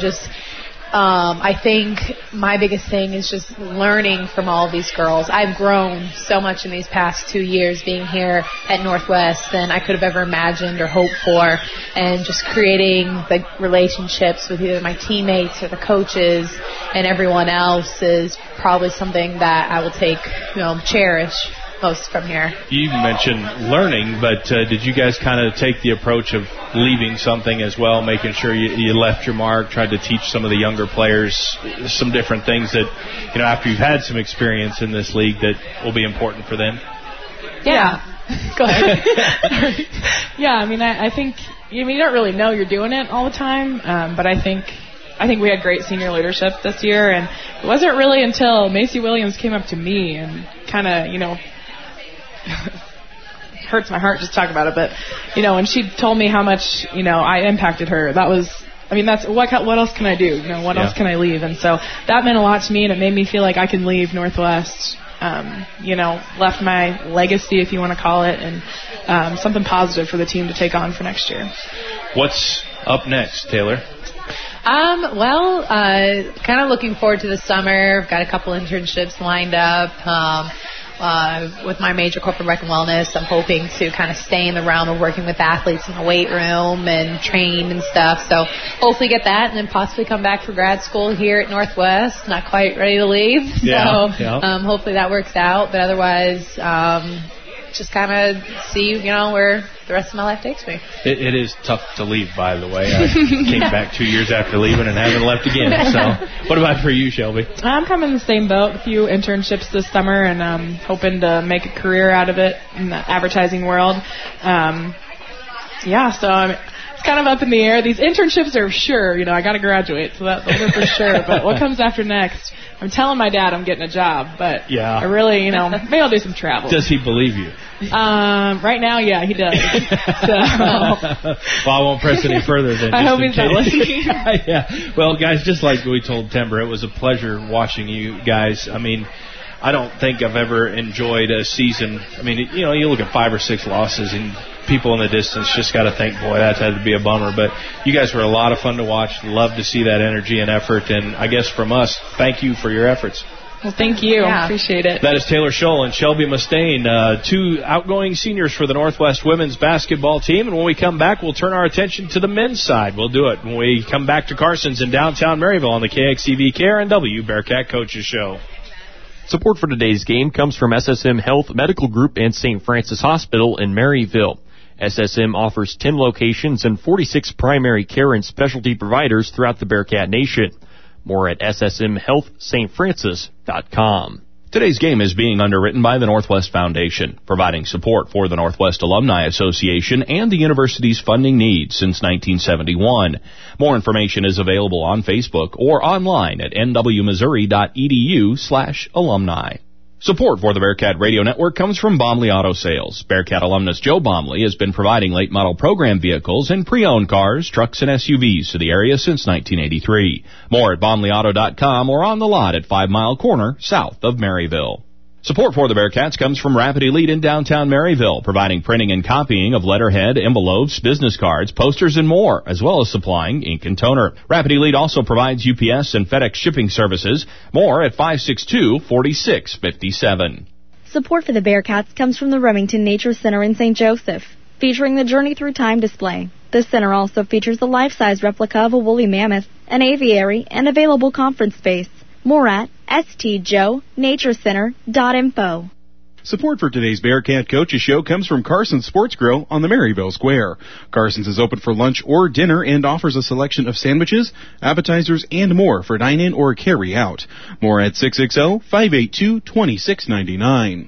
Speaker 11: I think my biggest thing is just learning from all of these girls. I've grown so much in these past 2 years being here at Northwest than I could have ever imagined or hoped for, and just creating the relationships with either my teammates or the coaches and everyone else is probably something that I will cherish most from here.
Speaker 3: You mentioned learning, but did you guys kind of take the approach of leaving something as well, making sure you left your mark, tried to teach some of the younger players some different things that, after you've had some experience in this league that will be important for them?
Speaker 12: Yeah. Go ahead. Yeah, I think you don't really know you're doing it all the time, but I think we had great senior leadership this year, and it wasn't really until Macy Williams came up to me and kind of, hurts my heart just to talk about it, but when she told me how much I impacted her, that was I mean, that's what else can I do? What else can I leave? And so that meant a lot to me, and it made me feel like I can leave Northwest, left my legacy, if you want to call it, and something positive for the team to take on for next year.
Speaker 3: What's up next, Taylor?
Speaker 11: Kind of looking forward to the summer. I've got a couple internships lined up. With my major corporate rec and wellness, I'm hoping to kind of stay in the realm of working with athletes in the weight room and train and stuff. So hopefully get that and then possibly come back for grad school here at Northwest. Not quite ready to leave. Hopefully that works out. But otherwise, just kind of see, where the rest of my life takes me.
Speaker 3: It is tough to leave, by the way. I came back 2 years after leaving and haven't left again. So what about for you, Shelby?
Speaker 12: I'm kind of in the same boat. A few internships this summer, and I'm hoping to make a career out of it in the advertising world. It's kind of up in the air. These internships are sure, I got to graduate, so those are for sure. But what comes after next? I'm telling my dad I'm getting a job, but I really, maybe I'll do some travel.
Speaker 3: Does he believe you?
Speaker 12: Right now, yeah, he does.
Speaker 3: Well, I won't press any further than
Speaker 12: I hope he's not listening.
Speaker 3: Yeah. Well, guys, just like we told Timber, it was a pleasure watching you guys. I mean, I don't think I've ever enjoyed a season. I mean, you look at 5 or 6 losses and people in the distance just got to think, boy, that had to be a bummer. But you guys were a lot of fun to watch. Love to see that energy and effort. And I guess from us, thank you for your efforts.
Speaker 12: Well, thank you. Yeah. Appreciate it.
Speaker 3: That is Taylor Scholl and Shelby Mustaine, 2 outgoing seniors for the Northwest women's basketball team. And when we come back, we'll turn our attention to the men's side. We'll do it when we come back to Carson's in downtown Maryville on the KXCV KRNW Bearcat Coaches Show.
Speaker 5: Support for today's game comes from SSM Health Medical Group and St. Francis Hospital in Maryville. SSM offers 10 locations and 46 primary care and specialty providers throughout the Bearcat Nation. More at ssmhealthstfrancis.com.
Speaker 8: Today's game is being underwritten by the Northwest Foundation, providing support for the Northwest Alumni Association and the university's funding needs since 1971. More information is available on Facebook or online at nwmissouri.edu/alumni. Support for the Bearcat Radio Network comes from Bomley Auto Sales. Bearcat alumnus Joe Bomley has been providing late model program vehicles and pre-owned cars, trucks, and SUVs to the area since 1983. More at BomleyAuto.com or on the lot at 5 Mile Corner, south of Maryville. Support for the Bearcats comes from Rapid Elite in downtown Maryville, providing printing and copying of letterhead, envelopes, business cards, posters, and more, as well as supplying ink and toner. Rapid Elite also provides UPS and FedEx shipping services. More at 562-4657.
Speaker 9: Support for the Bearcats comes from the Remington Nature Center in St. Joseph, featuring the Journey Through Time display. The center also features a life-size replica of a woolly mammoth, an aviary, and available conference space. More at stjoenaturecenter.info.
Speaker 1: Support for today's Bearcat Coaches Show comes from Carson's Sports Grill on the Maryville Square. Carson's is open for lunch or dinner and offers a selection of sandwiches, appetizers, and more for dine-in or carry-out. More at 660-582-2699.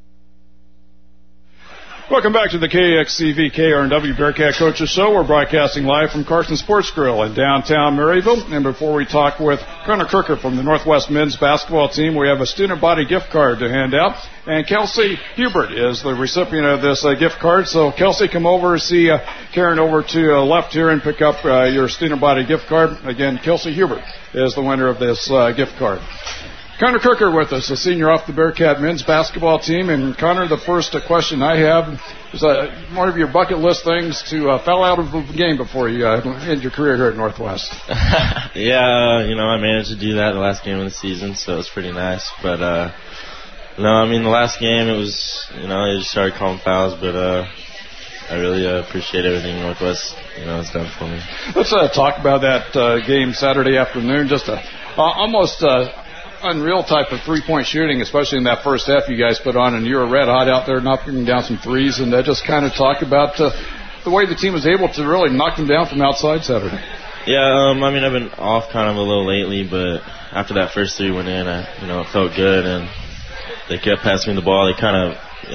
Speaker 2: Welcome back to the KXCV KRNW Bearcat Coaches Show. We're broadcasting live from Carson Sports Grill in downtown Maryville. And before we talk with Connor Crooker from the Northwest men's basketball team, we have a student body gift card to hand out. And Kelsey Hubert is the recipient of this gift card. So, Kelsey, come over, see Karen over to left here and pick up your student body gift card. Again, Kelsey Hubert is the winner of this gift card. Connor Crooker with us, a senior off the Bearcat men's basketball team. And, Connor, the first question I have is one of your bucket list things to foul out of the game before you end your career here at Northwest.
Speaker 13: Yeah, I managed to do that the last game of the season, so it was pretty nice. But, the last game it was, they just started calling fouls, but I really appreciate everything Northwest, has done for me.
Speaker 2: Let's talk about that game Saturday afternoon. Just almost unreal type of three-point shooting, especially in that first half you guys put on, and you were red hot out there knocking down some threes, and just kind of talk about the way the team was able to really knock them down from outside Saturday.
Speaker 13: Yeah, I've been off kind of a little lately, but after that first three went in, it felt good, and they kept passing me the ball. They kind of,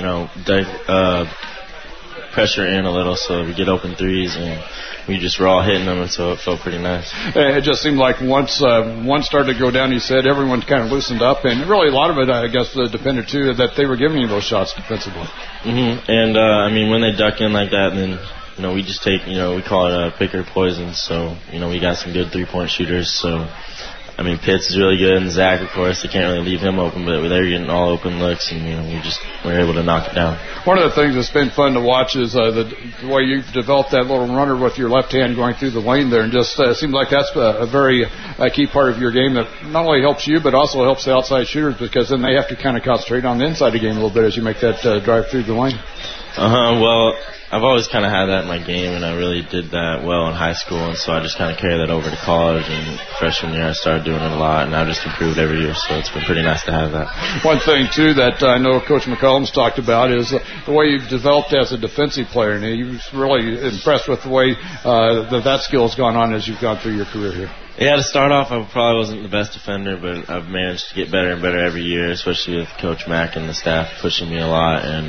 Speaker 13: pressure in a little, so we get open threes, and we just were all hitting them, and so it felt pretty nice.
Speaker 2: It just seemed like once one started to go down, you said, everyone kind of loosened up, and really a lot of it, I guess, depended, too, that they were giving you those shots defensively.
Speaker 13: Mm-hmm. And, when they duck in like that, then we just take, we call it pick or poison. So, we got some good 3-point shooters. So, Pitts is really good, and Zach, of course, they can't really leave him open, but they're getting all open looks, and, we're able to knock it down.
Speaker 2: One of the things that's been fun to watch is the way you've developed that little runner with your left hand going through the lane there, and just seems like that's a very key part of your game that not only helps you, but also helps the outside shooters, because then they have to kind of concentrate on the inside of the game a little bit as you make that drive through the lane.
Speaker 13: Well, I've always kind of had that in my game, and I really did that well in high school, and so I just kind of carried that over to college, and freshman year I started doing it a lot, and I've just improved every year, so it's been pretty nice to have that.
Speaker 2: One thing, too, that I know Coach McCollum's talked about is the way you've developed as a defensive player, and he was really impressed with the way that skill has gone on as you've gone through your career here.
Speaker 13: Yeah, to start off, I probably wasn't the best defender, but I've managed to get better and better every year, especially with Coach Mack and the staff pushing me a lot, and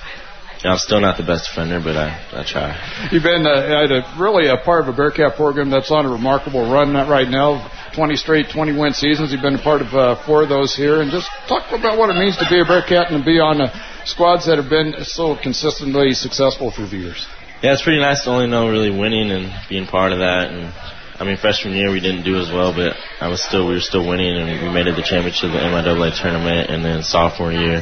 Speaker 13: I'm still not the best defender, but I try. You've been
Speaker 2: really a part of a Bearcat program that's on a remarkable run right now. 20 straight 20-win seasons. You've been a part of 4 of those here. And just talk about what it means to be a Bearcat and to be on squads that have been so consistently successful through the years.
Speaker 13: Yeah, it's pretty nice to only know really winning and being part of that. And freshman year we didn't do as well, but we were still winning, and we made it to the championship of the MIAA tournament. And then sophomore year,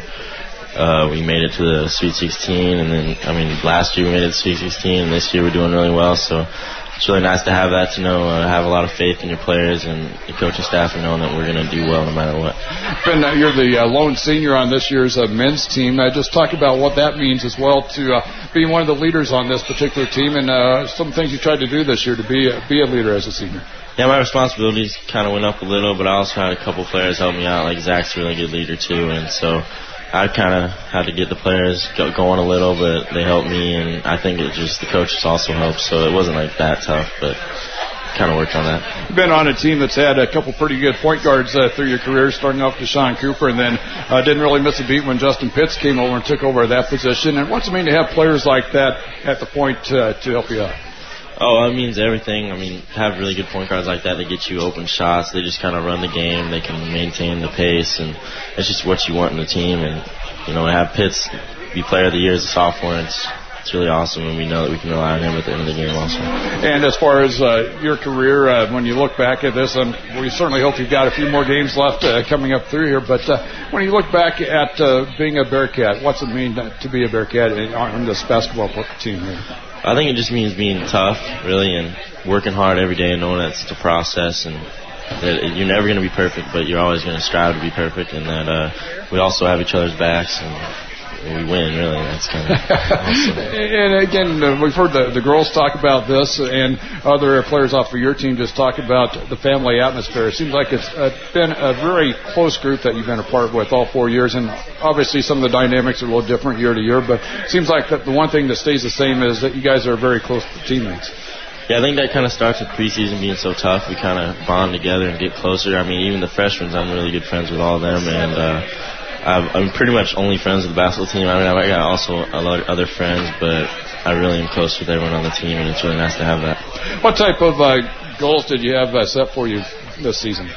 Speaker 13: we made it to the Sweet 16, and then, last year we made it to Sweet 16, and this year we're doing really well, so it's really nice to have that, to know, have a lot of faith in your players and the coaching staff, and knowing that we're going to do well no matter what.
Speaker 2: Ben, you're the lone senior on this year's men's team. Just talk about what that means as well, to being one of the leaders on this particular team, and some things you tried to do this year to be a leader as a senior.
Speaker 13: Yeah, my responsibilities kind of went up a little, but I also had a couple players help me out, like Zach's a really good leader too, and so I kind of had to get the players going a little, but they helped me, and I think the coaches also helped, so it wasn't like that tough, but kind of worked on that.
Speaker 2: You've been on a team that's had a couple pretty good point guards through your career, starting off with Sean Cooper, and then didn't really miss a beat when Justin Pitts came over and took over that position. And what's it mean to have players like that at the point to help you out?
Speaker 13: Oh, it means everything. Have really good point guards like that. They get you open shots. They just kind of run the game. They can maintain the pace, and it's just what you want in the team. And, have Pitts be player of the year as a sophomore, it's really awesome, and we know that we can rely on him at the end of the game also. And
Speaker 2: as far as your career, when you look back at this, we certainly hope you've got a few more games left coming up through here, but when you look back at being a Bearcat, what's it mean to be a Bearcat on this basketball team here?
Speaker 13: I think it just means being tough, really, and working hard every day and knowing that it's a process, and that you're never going to be perfect, but you're always going to strive to be perfect, and that we also have each other's backs, and we win, really. That's kind of awesome.
Speaker 2: And again, we've heard the girls talk about this, and other players off of your team just talk about the family atmosphere. It seems like it's been a very close group that you've been a part with all 4 years, and obviously some of the dynamics are a little different year to year, but it seems like the one thing that stays the same is that you guys are very close teammates.
Speaker 13: Yeah, I think that kind of starts with preseason being so tough. We kind of bond together and get closer. Even the freshmen, I'm really good friends with all of them, and I'm pretty much only friends with the basketball team. I got also a lot of other friends, but I really am close with everyone on the team, and it's really nice to have that.
Speaker 2: What type of goals did you have set for you this season?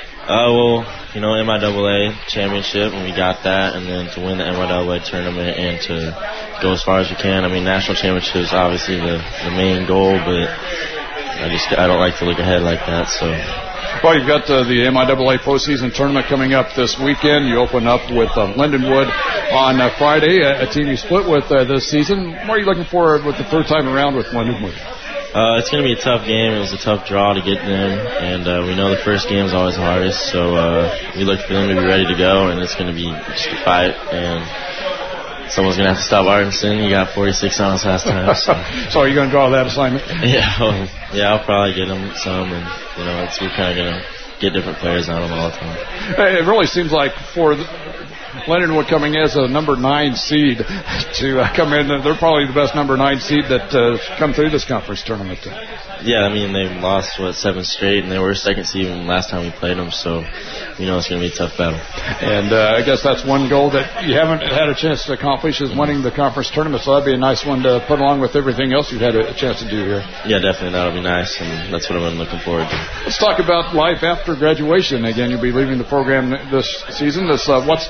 Speaker 13: MIAA championship, and we got that, and then to win the MIAA tournament and to go as far as we can. National championship is obviously the main goal, but I don't like to look ahead like that, so.
Speaker 2: Well, you've got the MIAA postseason tournament coming up this weekend. You open up with Lindenwood on Friday, a team you split with this season. What are you looking for with the third time around with Lindenwood?
Speaker 13: It's going to be a tough game. It was a tough draw to get them, and we know the first game is always hardest, so we look for them to be ready to go, and it's going to be just a fight, and someone's going to have to stop Arkansas. You got 46 on us last time.
Speaker 2: So are you going to draw that assignment?
Speaker 13: Yeah, I'll probably get them some, and we're kind of going to get different players on them all the time.
Speaker 2: It really seems like for Lindenwood coming as a number 9 seed to come in, they're probably the best number 9 seed that come through this conference tournament.
Speaker 13: Yeah, they lost 7 straight, and they were second seed last time we played them, so it's going to be a tough battle.
Speaker 2: And I guess that's one goal that you haven't had a chance to accomplish is winning the conference tournament, so that'd be a nice one to put along with everything else you've had a chance to do here.
Speaker 13: Yeah, definitely, that'll be nice, and that's what I'm looking forward to.
Speaker 2: Let's talk about life after graduation. Again, you'll be leaving the program this season.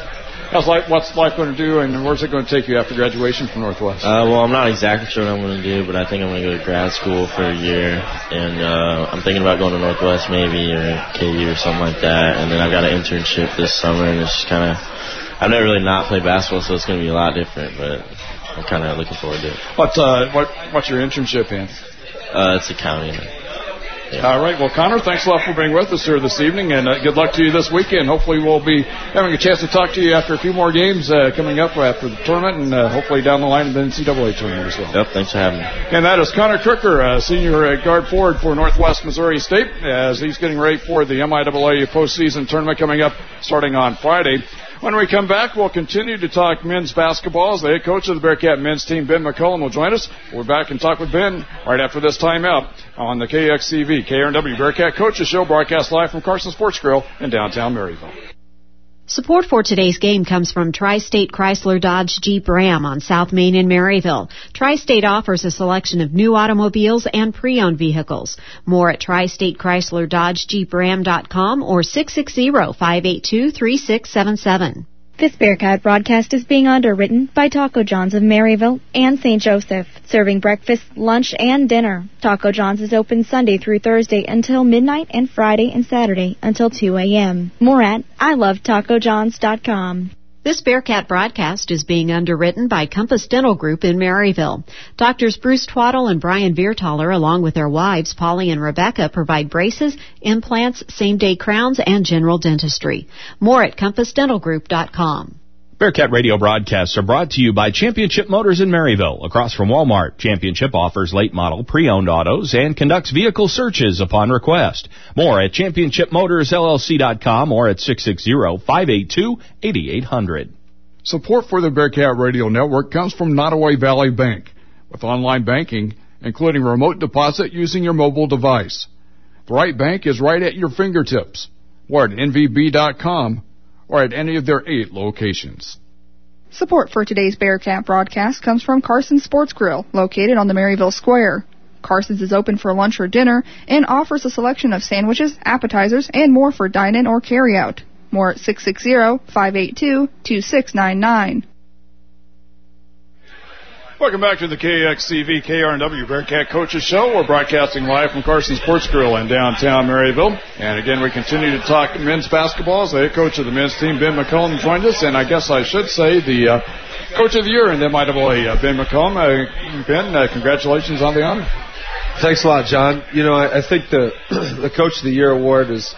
Speaker 2: What's life going to do, and where's it going to take you after graduation from Northwest?
Speaker 13: Well, I'm not exactly sure what I'm going to do, but I think I'm going to go to grad school for a year, and I'm thinking about going to Northwest maybe, or KU or something like that, and then I've got an internship this summer, and it's just kind of, I've never really not played basketball, so it's going to be a lot different, but I'm kind of looking forward to it.
Speaker 2: What's your internship in?
Speaker 13: It's accounting. Yeah.
Speaker 2: All right. Well, Connor, thanks a lot for being with us here this evening, and good luck to you this weekend. Hopefully we'll be having a chance to talk to you after a few more games coming up after the tournament, and hopefully down the line in the NCAA tournament as well.
Speaker 13: Yep, thanks for having me.
Speaker 2: And that is Connor Crooker, senior guard forward for Northwest Missouri State, as he's getting ready for the MIAA postseason tournament coming up starting on Friday. When we come back, we'll continue to talk men's basketball as the head coach of the Bearcat men's team, Ben McCullum, will join us. We're back and talk with Ben right after this timeout on the KXCV KRNW Bearcat Coaches Show, broadcast live from Carson Sports Grill in downtown Maryville.
Speaker 4: Support for today's game comes from Tri-State Chrysler Dodge Jeep Ram on South Main in Maryville. Tri-State offers a selection of new automobiles and pre-owned vehicles. More at TriStateChryslerDodgeJeepRam.com or 660-582-3677.
Speaker 9: This Bearcat broadcast is being underwritten by Taco John's of Maryville and St. Joseph, serving breakfast, lunch, and dinner. Taco John's is open Sunday through Thursday until midnight and Friday and Saturday until 2 a.m. More at ilovetacojohns.com.
Speaker 4: This Bearcat broadcast is being underwritten by Compass Dental Group in Maryville. Doctors Bruce Twaddle and Brian Viertaler, along with their wives, Polly and Rebecca, provide braces, implants, same-day crowns, and general dentistry. More at compassdentalgroup.com.
Speaker 8: Bearcat radio broadcasts are brought to you by Championship Motors in Maryville, across from Walmart. Championship offers late model pre-owned autos and conducts vehicle searches upon request. More at championshipmotorsllc.com or at 660-582-8800.
Speaker 2: Support for the Bearcat Radio Network comes from Nottoway Valley Bank, with online banking, including remote deposit using your mobile device. The right bank is right at your fingertips. Or at nvb.com. or at any of their 8 locations.
Speaker 6: Support for today's Bearcat broadcast comes from Carson Sports Grill, located on the Maryville Square. Carson's is open for lunch or dinner and offers a selection of sandwiches, appetizers, and more for dine-in or carry-out. More at 660-582-2699.
Speaker 2: Welcome back to the KXCV KRNW Bearcat Coaches Show. We're broadcasting live from Carson Sports Grill in downtown Maryville. And again, we continue to talk men's basketball as the head coach of the men's team, Ben McCullum, joined us. And I guess I should say the coach of the year in the MIAA, Ben McCullum. Ben, congratulations on the honor.
Speaker 14: Thanks a lot, John. You know, I think the Coach of the Year award is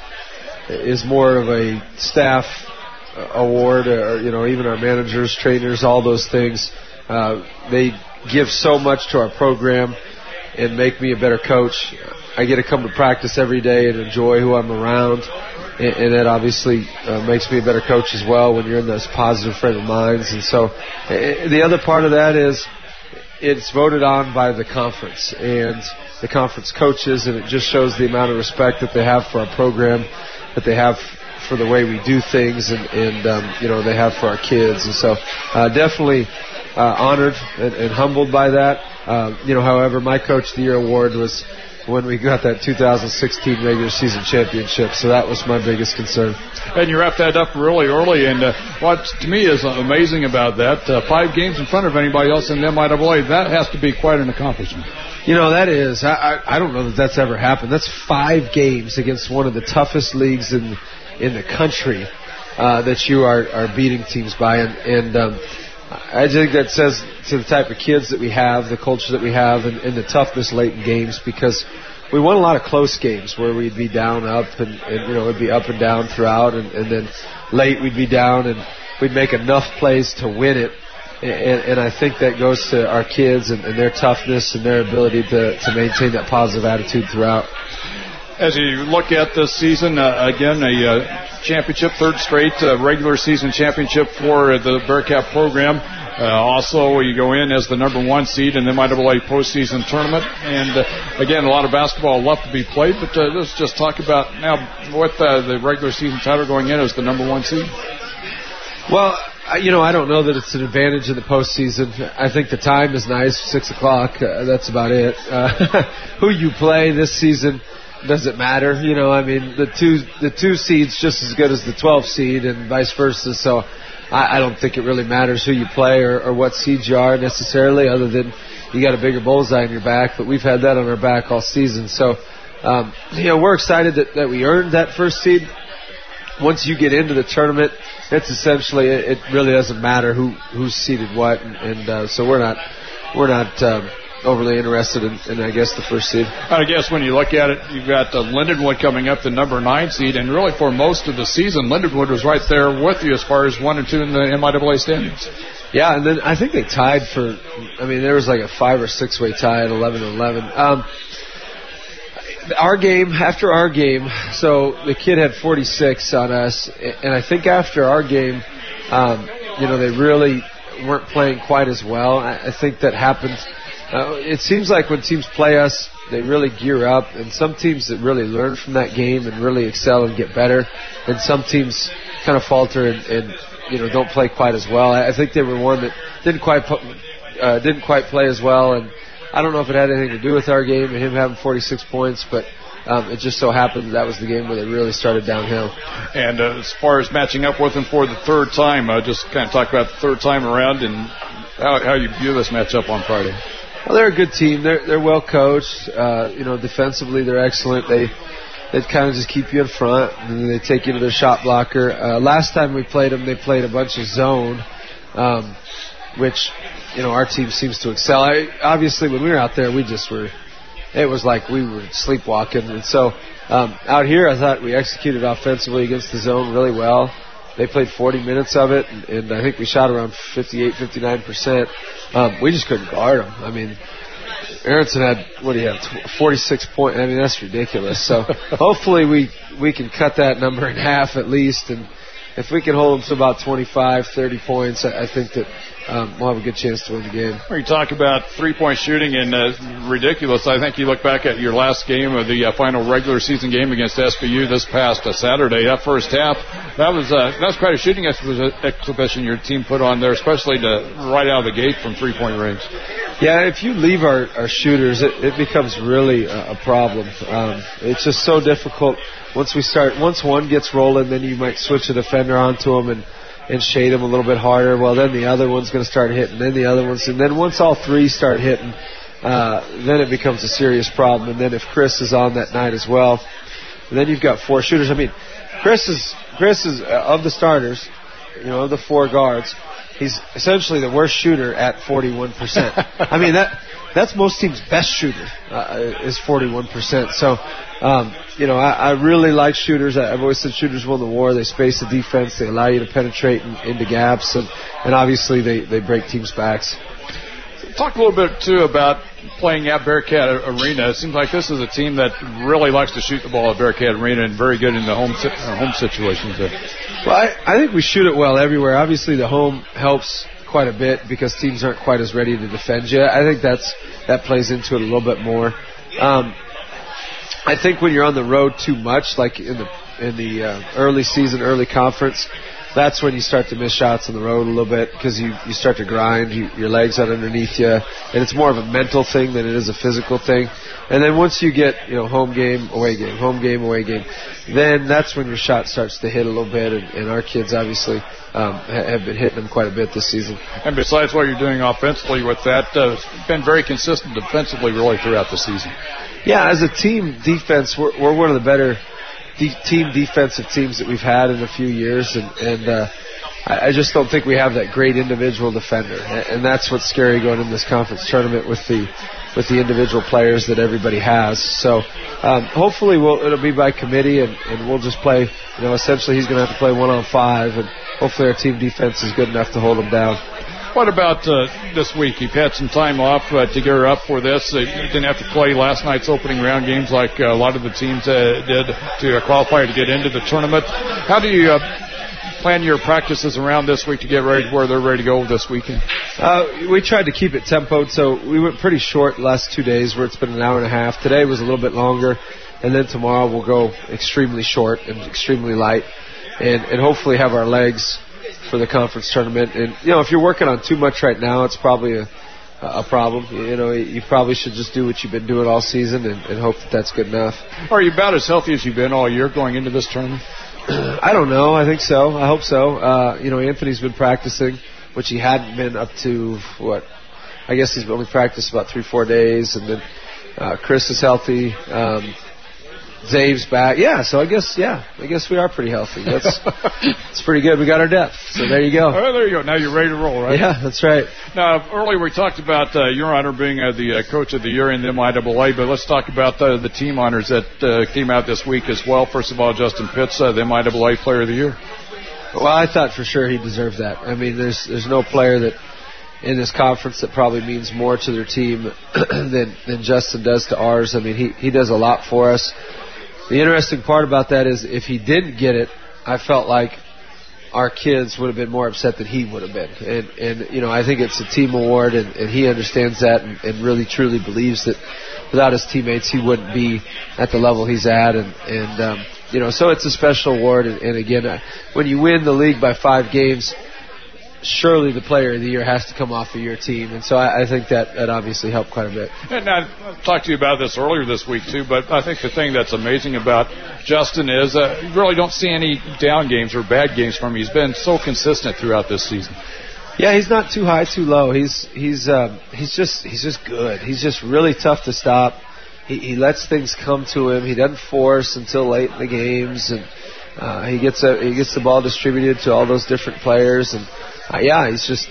Speaker 14: more of a staff award, or, you know, even our managers, trainers, all those things. They give so much to our program and make me a better coach. I get to come to practice every day and enjoy who I'm around, and that obviously makes me a better coach as well when you're in this positive frame of minds. And so the other part of that is it's voted on by the conference and the conference coaches, and it just shows the amount of respect that they have for our program, that they have for the way we do things, and you know, they have for our kids. And so definitely honored and humbled by that. You know, however, my Coach of the Year award was when we got that 2016 regular season championship, so that was my biggest concern.
Speaker 2: And you wrapped that up really early, and what to me is amazing about that, 5 games in front of anybody else in the MIAA, that has to be quite an accomplishment.
Speaker 14: You know, that is. I don't know that that's ever happened. That's 5 games against one of the toughest leagues in the country that you are beating teams by, and I think that says to the type of kids that we have, the culture that we have, and the toughness late in games, because we won a lot of close games where we'd be down, up, and you know, it'd be up and down throughout, and then late we'd be down, and we'd make enough plays to win it. And I think that goes to our kids and their toughness and their ability to maintain that positive attitude throughout.
Speaker 2: As you look at this season, again, a championship, 3rd straight regular season championship for the Bearcat program. Also, you go in as the number 1 seed in the MIAA postseason tournament. And, again, a lot of basketball left to be played. But let's just talk about now with the regular season title going in as the number 1 seed.
Speaker 14: Well, you know, I don't know that it's an advantage in the postseason. I think the time is nice, 6 o'clock. That's about it. Who you play this season doesn't matter. You know, I mean, the two seeds just as good as the 12 seed and vice versa. So I don't think it really matters who you play or what seed you are necessarily, other than you got a bigger bullseye on your back. But we've had that on our back all season. So, we're excited that we earned that first seed. Once you get into the tournament, it's essentially, it really doesn't matter who's seeded what. So we're not overly interested in, I guess, the first seed.
Speaker 2: I guess when you look at it, you've got Lindenwood coming up, the number 9 seed, and really for most of the season, Lindenwood was right there with you as far as 1 and 2 in the MIAA standings.
Speaker 14: Yeah, and then I think they tied there was like a 5 or 6 way tie at 11-11. After our game, so the kid had 46 on us, and I think after our game, they really weren't playing quite as well. I think that happened. It seems like when teams play us, they really gear up, and some teams that really learn from that game and really excel and get better, and some teams kind of falter and don't play quite as well. I think they were one that didn't quite play as well, and I don't know if it had anything to do with our game and him having 46 points, but it just so happened that was the game where they really started downhill.
Speaker 2: And as far as matching up with them for the third time, just kind of talk about the third time around and how you view this matchup on Friday.
Speaker 14: Well, they're a good team. They're well coached. Defensively they're excellent. They kind of just keep you in front, and then they take you to their shot blocker. Last time we played them, they played a bunch of zone, which our team seems to excel. Obviously, when we were out there, it was like we were sleepwalking. And so out here, I thought we executed offensively against the zone really well. They played 40 minutes of it, and I think we shot around 58, 59%. We just couldn't guard them. I mean, Aronson had, 46 points. I mean, that's ridiculous. So hopefully we can cut that number in half at least, and if we can hold them to about 25, 30 points, I think that we'll have a good chance to win the game.
Speaker 2: When you talk about three-point shooting and ridiculous, I think you look back at your last game of the final regular season game against SBU this past Saturday. That first half, that was quite a shooting exhibition your team put on there, especially right out of the gate from three-point range.
Speaker 14: Yeah, if you leave our shooters, it becomes really a problem. It's just so difficult. Once one gets rolling, then you might switch a defender onto them and shade them a little bit harder. Well, then the other one's going to start hitting, then the other one's, and then once all three start hitting, then it becomes a serious problem. And then if Chris is on that night as well, then you've got 4 shooters. I mean, Chris is of the starters, of the 4 guards, he's essentially the worst shooter at 41%. I mean, that's most teams' best shooter is 41%. So, I really like shooters. I've always said shooters win the war. They space the defense. They allow you to penetrate into gaps, and obviously they break teams' backs.
Speaker 2: Talk a little bit, too, about playing at Bearcat Arena. It seems like this is a team that really likes to shoot the ball at Bearcat Arena and very good in the home situations there.
Speaker 14: Well, I think we shoot it well everywhere. Obviously, the home helps quite a bit because teams aren't quite as ready to defend you. I think that plays into it a little bit more. I think when you're on the road too much, like in the early season, early conference, that's when you start to miss shots on the road a little bit because you start to grind, your legs out underneath you, and it's more of a mental thing than it is a physical thing. And then once you get, home game, away game, home game, away game, then that's when your shot starts to hit a little bit, and our kids obviously have been hitting them quite a bit this season.
Speaker 2: And besides what you're doing offensively with that, it's been very consistent defensively really throughout the season.
Speaker 14: Yeah, as a team defense, we're one of the better team defensive teams that we've had in a few years, and I just don't think we have that great individual defender, and that's what's scary going in this conference tournament with the individual players that everybody has. So hopefully it'll be by committee, and we'll just play. Essentially he's going to have to play 1-on-5, and hopefully our team defense is good enough to hold him down.
Speaker 2: What about this week? You've had some time off to gear up for this. You didn't have to play last night's opening round games like a lot of the teams did to qualify to get into the tournament. How do you plan your practices around this week to get ready to where they're ready to go this weekend?
Speaker 14: We tried to keep it tempoed, so we went pretty short the last 2 days where it's been an hour and a half. Today was a little bit longer, and then tomorrow we'll go extremely short and extremely light and hopefully have our legs for the conference tournament. And, if you're working on too much right now, it's probably a problem. You probably should just do what you've been doing all season and hope that that's good enough.
Speaker 2: Are you about as healthy as you've been all year going into this tournament?
Speaker 14: I don't know. I think so. I hope so. Anthony's been practicing, which he hadn't been up to, I guess he's only practiced about 3-4 days, and then Chris is healthy. Zave's back. Yeah, so I guess we are pretty healthy. It's pretty good. We got our depth. So there you go.
Speaker 2: Oh, there you go. Now you're ready to roll, right?
Speaker 14: Yeah, that's right.
Speaker 2: Now, earlier we talked about your honor being the Coach of the Year in the MIAA, but let's talk about the team honors that came out this week as well. First of all, Justin Pitts, the MIAA Player of the Year.
Speaker 14: Well, I thought for sure he deserved that. I mean, there's no player that in this conference that probably means more to their team than Justin does to ours. I mean, he does a lot for us. The interesting part about that is if he didn't get it, I felt like our kids would have been more upset than he would have been. And I think it's a team award, and he understands that and really truly believes that without his teammates he wouldn't be at the level he's at. So it's a special award. And again, when you win the league by 5 games, surely the Player of the Year has to come off of your team. And so I think that obviously helped quite a bit.
Speaker 2: And I talked to you about this earlier this week, too, but I think the thing that's amazing about Justin is you really don't see any down games or bad games from him. He's been so consistent throughout this season.
Speaker 14: Yeah, he's not too high, too low. He's just good. He's just really tough to stop. He lets things come to him. He doesn't force until late in the games, and he gets the ball distributed to all those different players. And he's just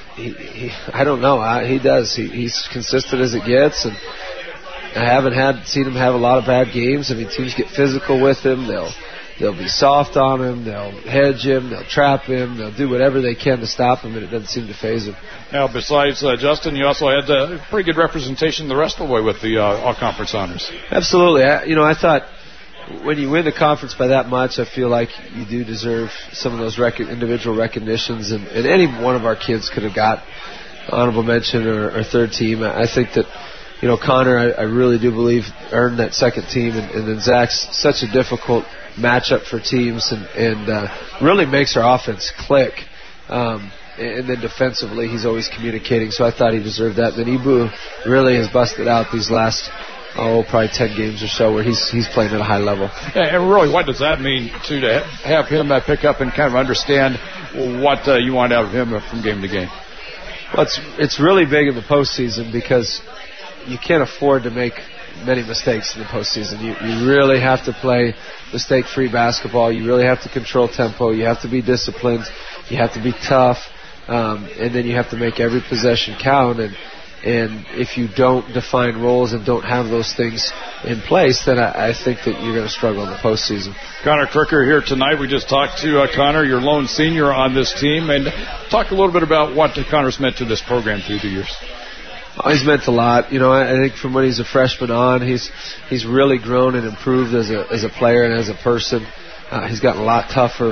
Speaker 14: I don't know. He does. He's consistent as it gets, and I haven't seen him have a lot of bad games. I mean, teams get physical with him. They'll be soft on him. They'll hedge him. They'll trap him. They'll do whatever they can to stop him, and it doesn't seem to faze him.
Speaker 2: Now, besides Justin, you also had pretty good representation the rest of the way with the all-conference honors.
Speaker 14: Absolutely. I thought when you win the conference by that much, I feel like you do deserve some of those individual recognitions, and any one of our kids could have got honorable mention or third team. I think that, Connor, I really do believe earned that second team, and then Zach's such a difficult matchup for teams and really makes our offense click. And then defensively, he's always communicating, so I thought he deserved that. Then Ibu really has busted out these last probably 10 games or so where he's playing at a high level.
Speaker 2: And really, what does that mean, too, to have him pick up and kind of understand what you want out of him from game to game?
Speaker 14: Well, it's really big in the postseason because you can't afford to make many mistakes in the postseason. You really have to play mistake-free basketball. You really have to control tempo. You have to be disciplined. You have to be tough. And then you have to make every possession count. And if you don't define roles and don't have those things in place, then I think that you're going to struggle in the postseason.
Speaker 2: Connor Crooker here tonight. We just talked to Connor, your lone senior on this team, and talk a little bit about what Connor's meant to this program through the years.
Speaker 14: Oh, he's meant a lot. I think from when he's a freshman on, he's really grown and improved as a player and as a person. He's gotten a lot tougher.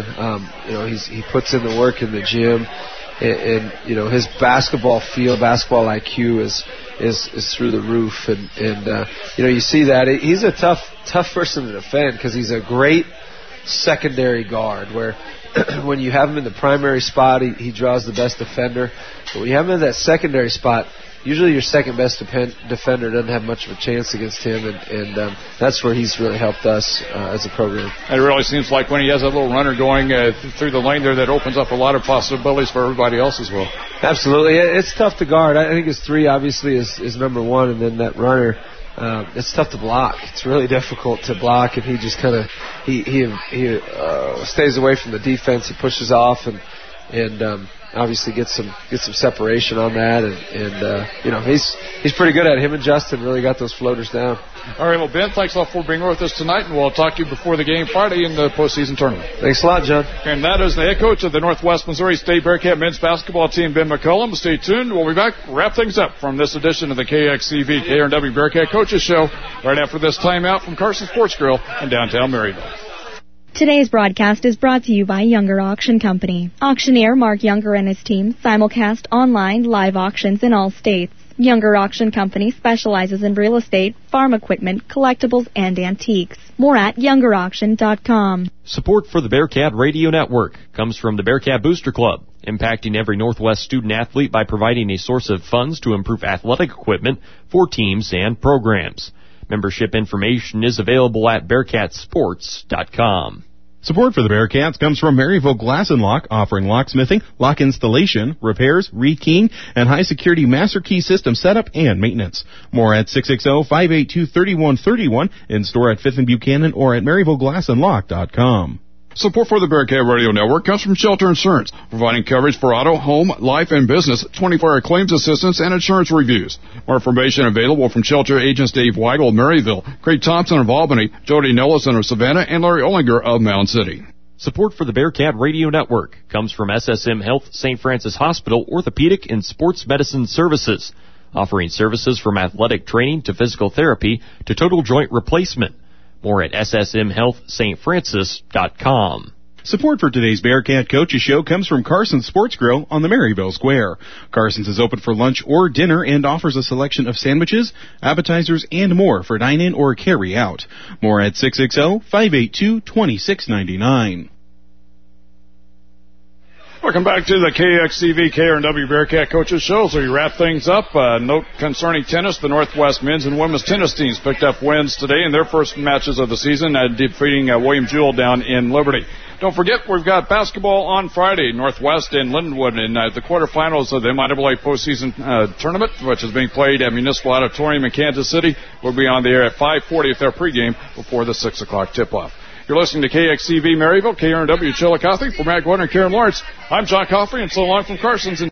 Speaker 14: He puts in the work in the gym. And his basketball IQ is through the roof, and you see that he's a tough person to defend because he's a great secondary guard. Where when you have him in the primary spot, he draws the best defender, but when you have him in that secondary spot, usually your second best defender doesn't have much of a chance against him, and that's where he's really helped us as a program.
Speaker 2: It really seems like when he has a little runner going through the lane there, that opens up a lot of possibilities for everybody else as well.
Speaker 14: Absolutely. It's tough to guard. I think his three obviously is number one, and then that runner, it's tough to block. It's really difficult to block, and he just kind of he stays away from the defense. He pushes off and obviously get some separation on that, and he's pretty good at it. Him and Justin really got those floaters down.
Speaker 2: All right, well, Ben, thanks a lot for being with us tonight, and we'll talk to you before the game Friday in the postseason tournament.
Speaker 14: Thanks a lot, John.
Speaker 2: And that is the head coach of the Northwest Missouri State Bearcat men's basketball team, Ben McCullum. Stay tuned. We'll be back, wrap things up from this edition of the KXCV KRNW Bearcat Coaches Show right after this timeout from Carson Sports Grill in downtown Maryville.
Speaker 9: Today's broadcast is brought to you by Younger Auction Company. Auctioneer Mark Younger and his team simulcast online live auctions in all states. Younger Auction Company specializes in real estate, farm equipment, collectibles, and antiques. More at youngerauction.com.
Speaker 5: Support for the Bearcat Radio Network comes from the Bearcat Booster Club, impacting every Northwest student athlete by providing a source of funds to improve athletic equipment for teams and programs. Membership information is available at bearcatsports.com.
Speaker 1: Support for the Bearcats comes from Maryville Glass and Lock, offering locksmithing, lock installation, repairs, rekeying, and high-security master key system setup and maintenance. More at 660-582-3131, in store at 5th and Buchanan or at MaryvilleGlassandLock.com.
Speaker 2: Support for the Bearcat Radio Network comes from Shelter Insurance, providing coverage for auto, home, life, and business, 24-hour claims assistance, and insurance reviews. More information available from Shelter agents Dave Weigel of Maryville, Craig Thompson of Albany, Jody Nellison of Savannah, and Larry Ollinger of Mound City.
Speaker 5: Support for the Bearcat Radio Network comes from SSM Health St. Francis Hospital Orthopedic and Sports Medicine Services, offering services from athletic training to physical therapy to total joint replacement. More at ssmhealthstfrancis.com.
Speaker 1: Support for today's Bearcat Coaches Show comes from Carson's Sports Grill on the Maryville Square. Carson's is open for lunch or dinner and offers a selection of sandwiches, appetizers, and more for dine-in or carry-out. More at 660-582-2699.
Speaker 2: Welcome back to the KXCV KRNW Bearcat Coaches Show. So you wrap things up. Note concerning tennis, the Northwest men's and women's tennis teams picked up wins today in their first matches of the season, defeating William Jewell down in Liberty. Don't forget, we've got basketball on Friday, Northwest and Lindenwood, in the quarterfinals of the MIAA postseason tournament, which is being played at Municipal Auditorium in Kansas City. We'll be on the air at 5:40 at their pregame before the 6 o'clock tip-off. You're listening to KXCV Maryville, KRNW Chillicothe. For Matt Gordon and Karen Lawrence, I'm John Coffey, and so long from Carson's.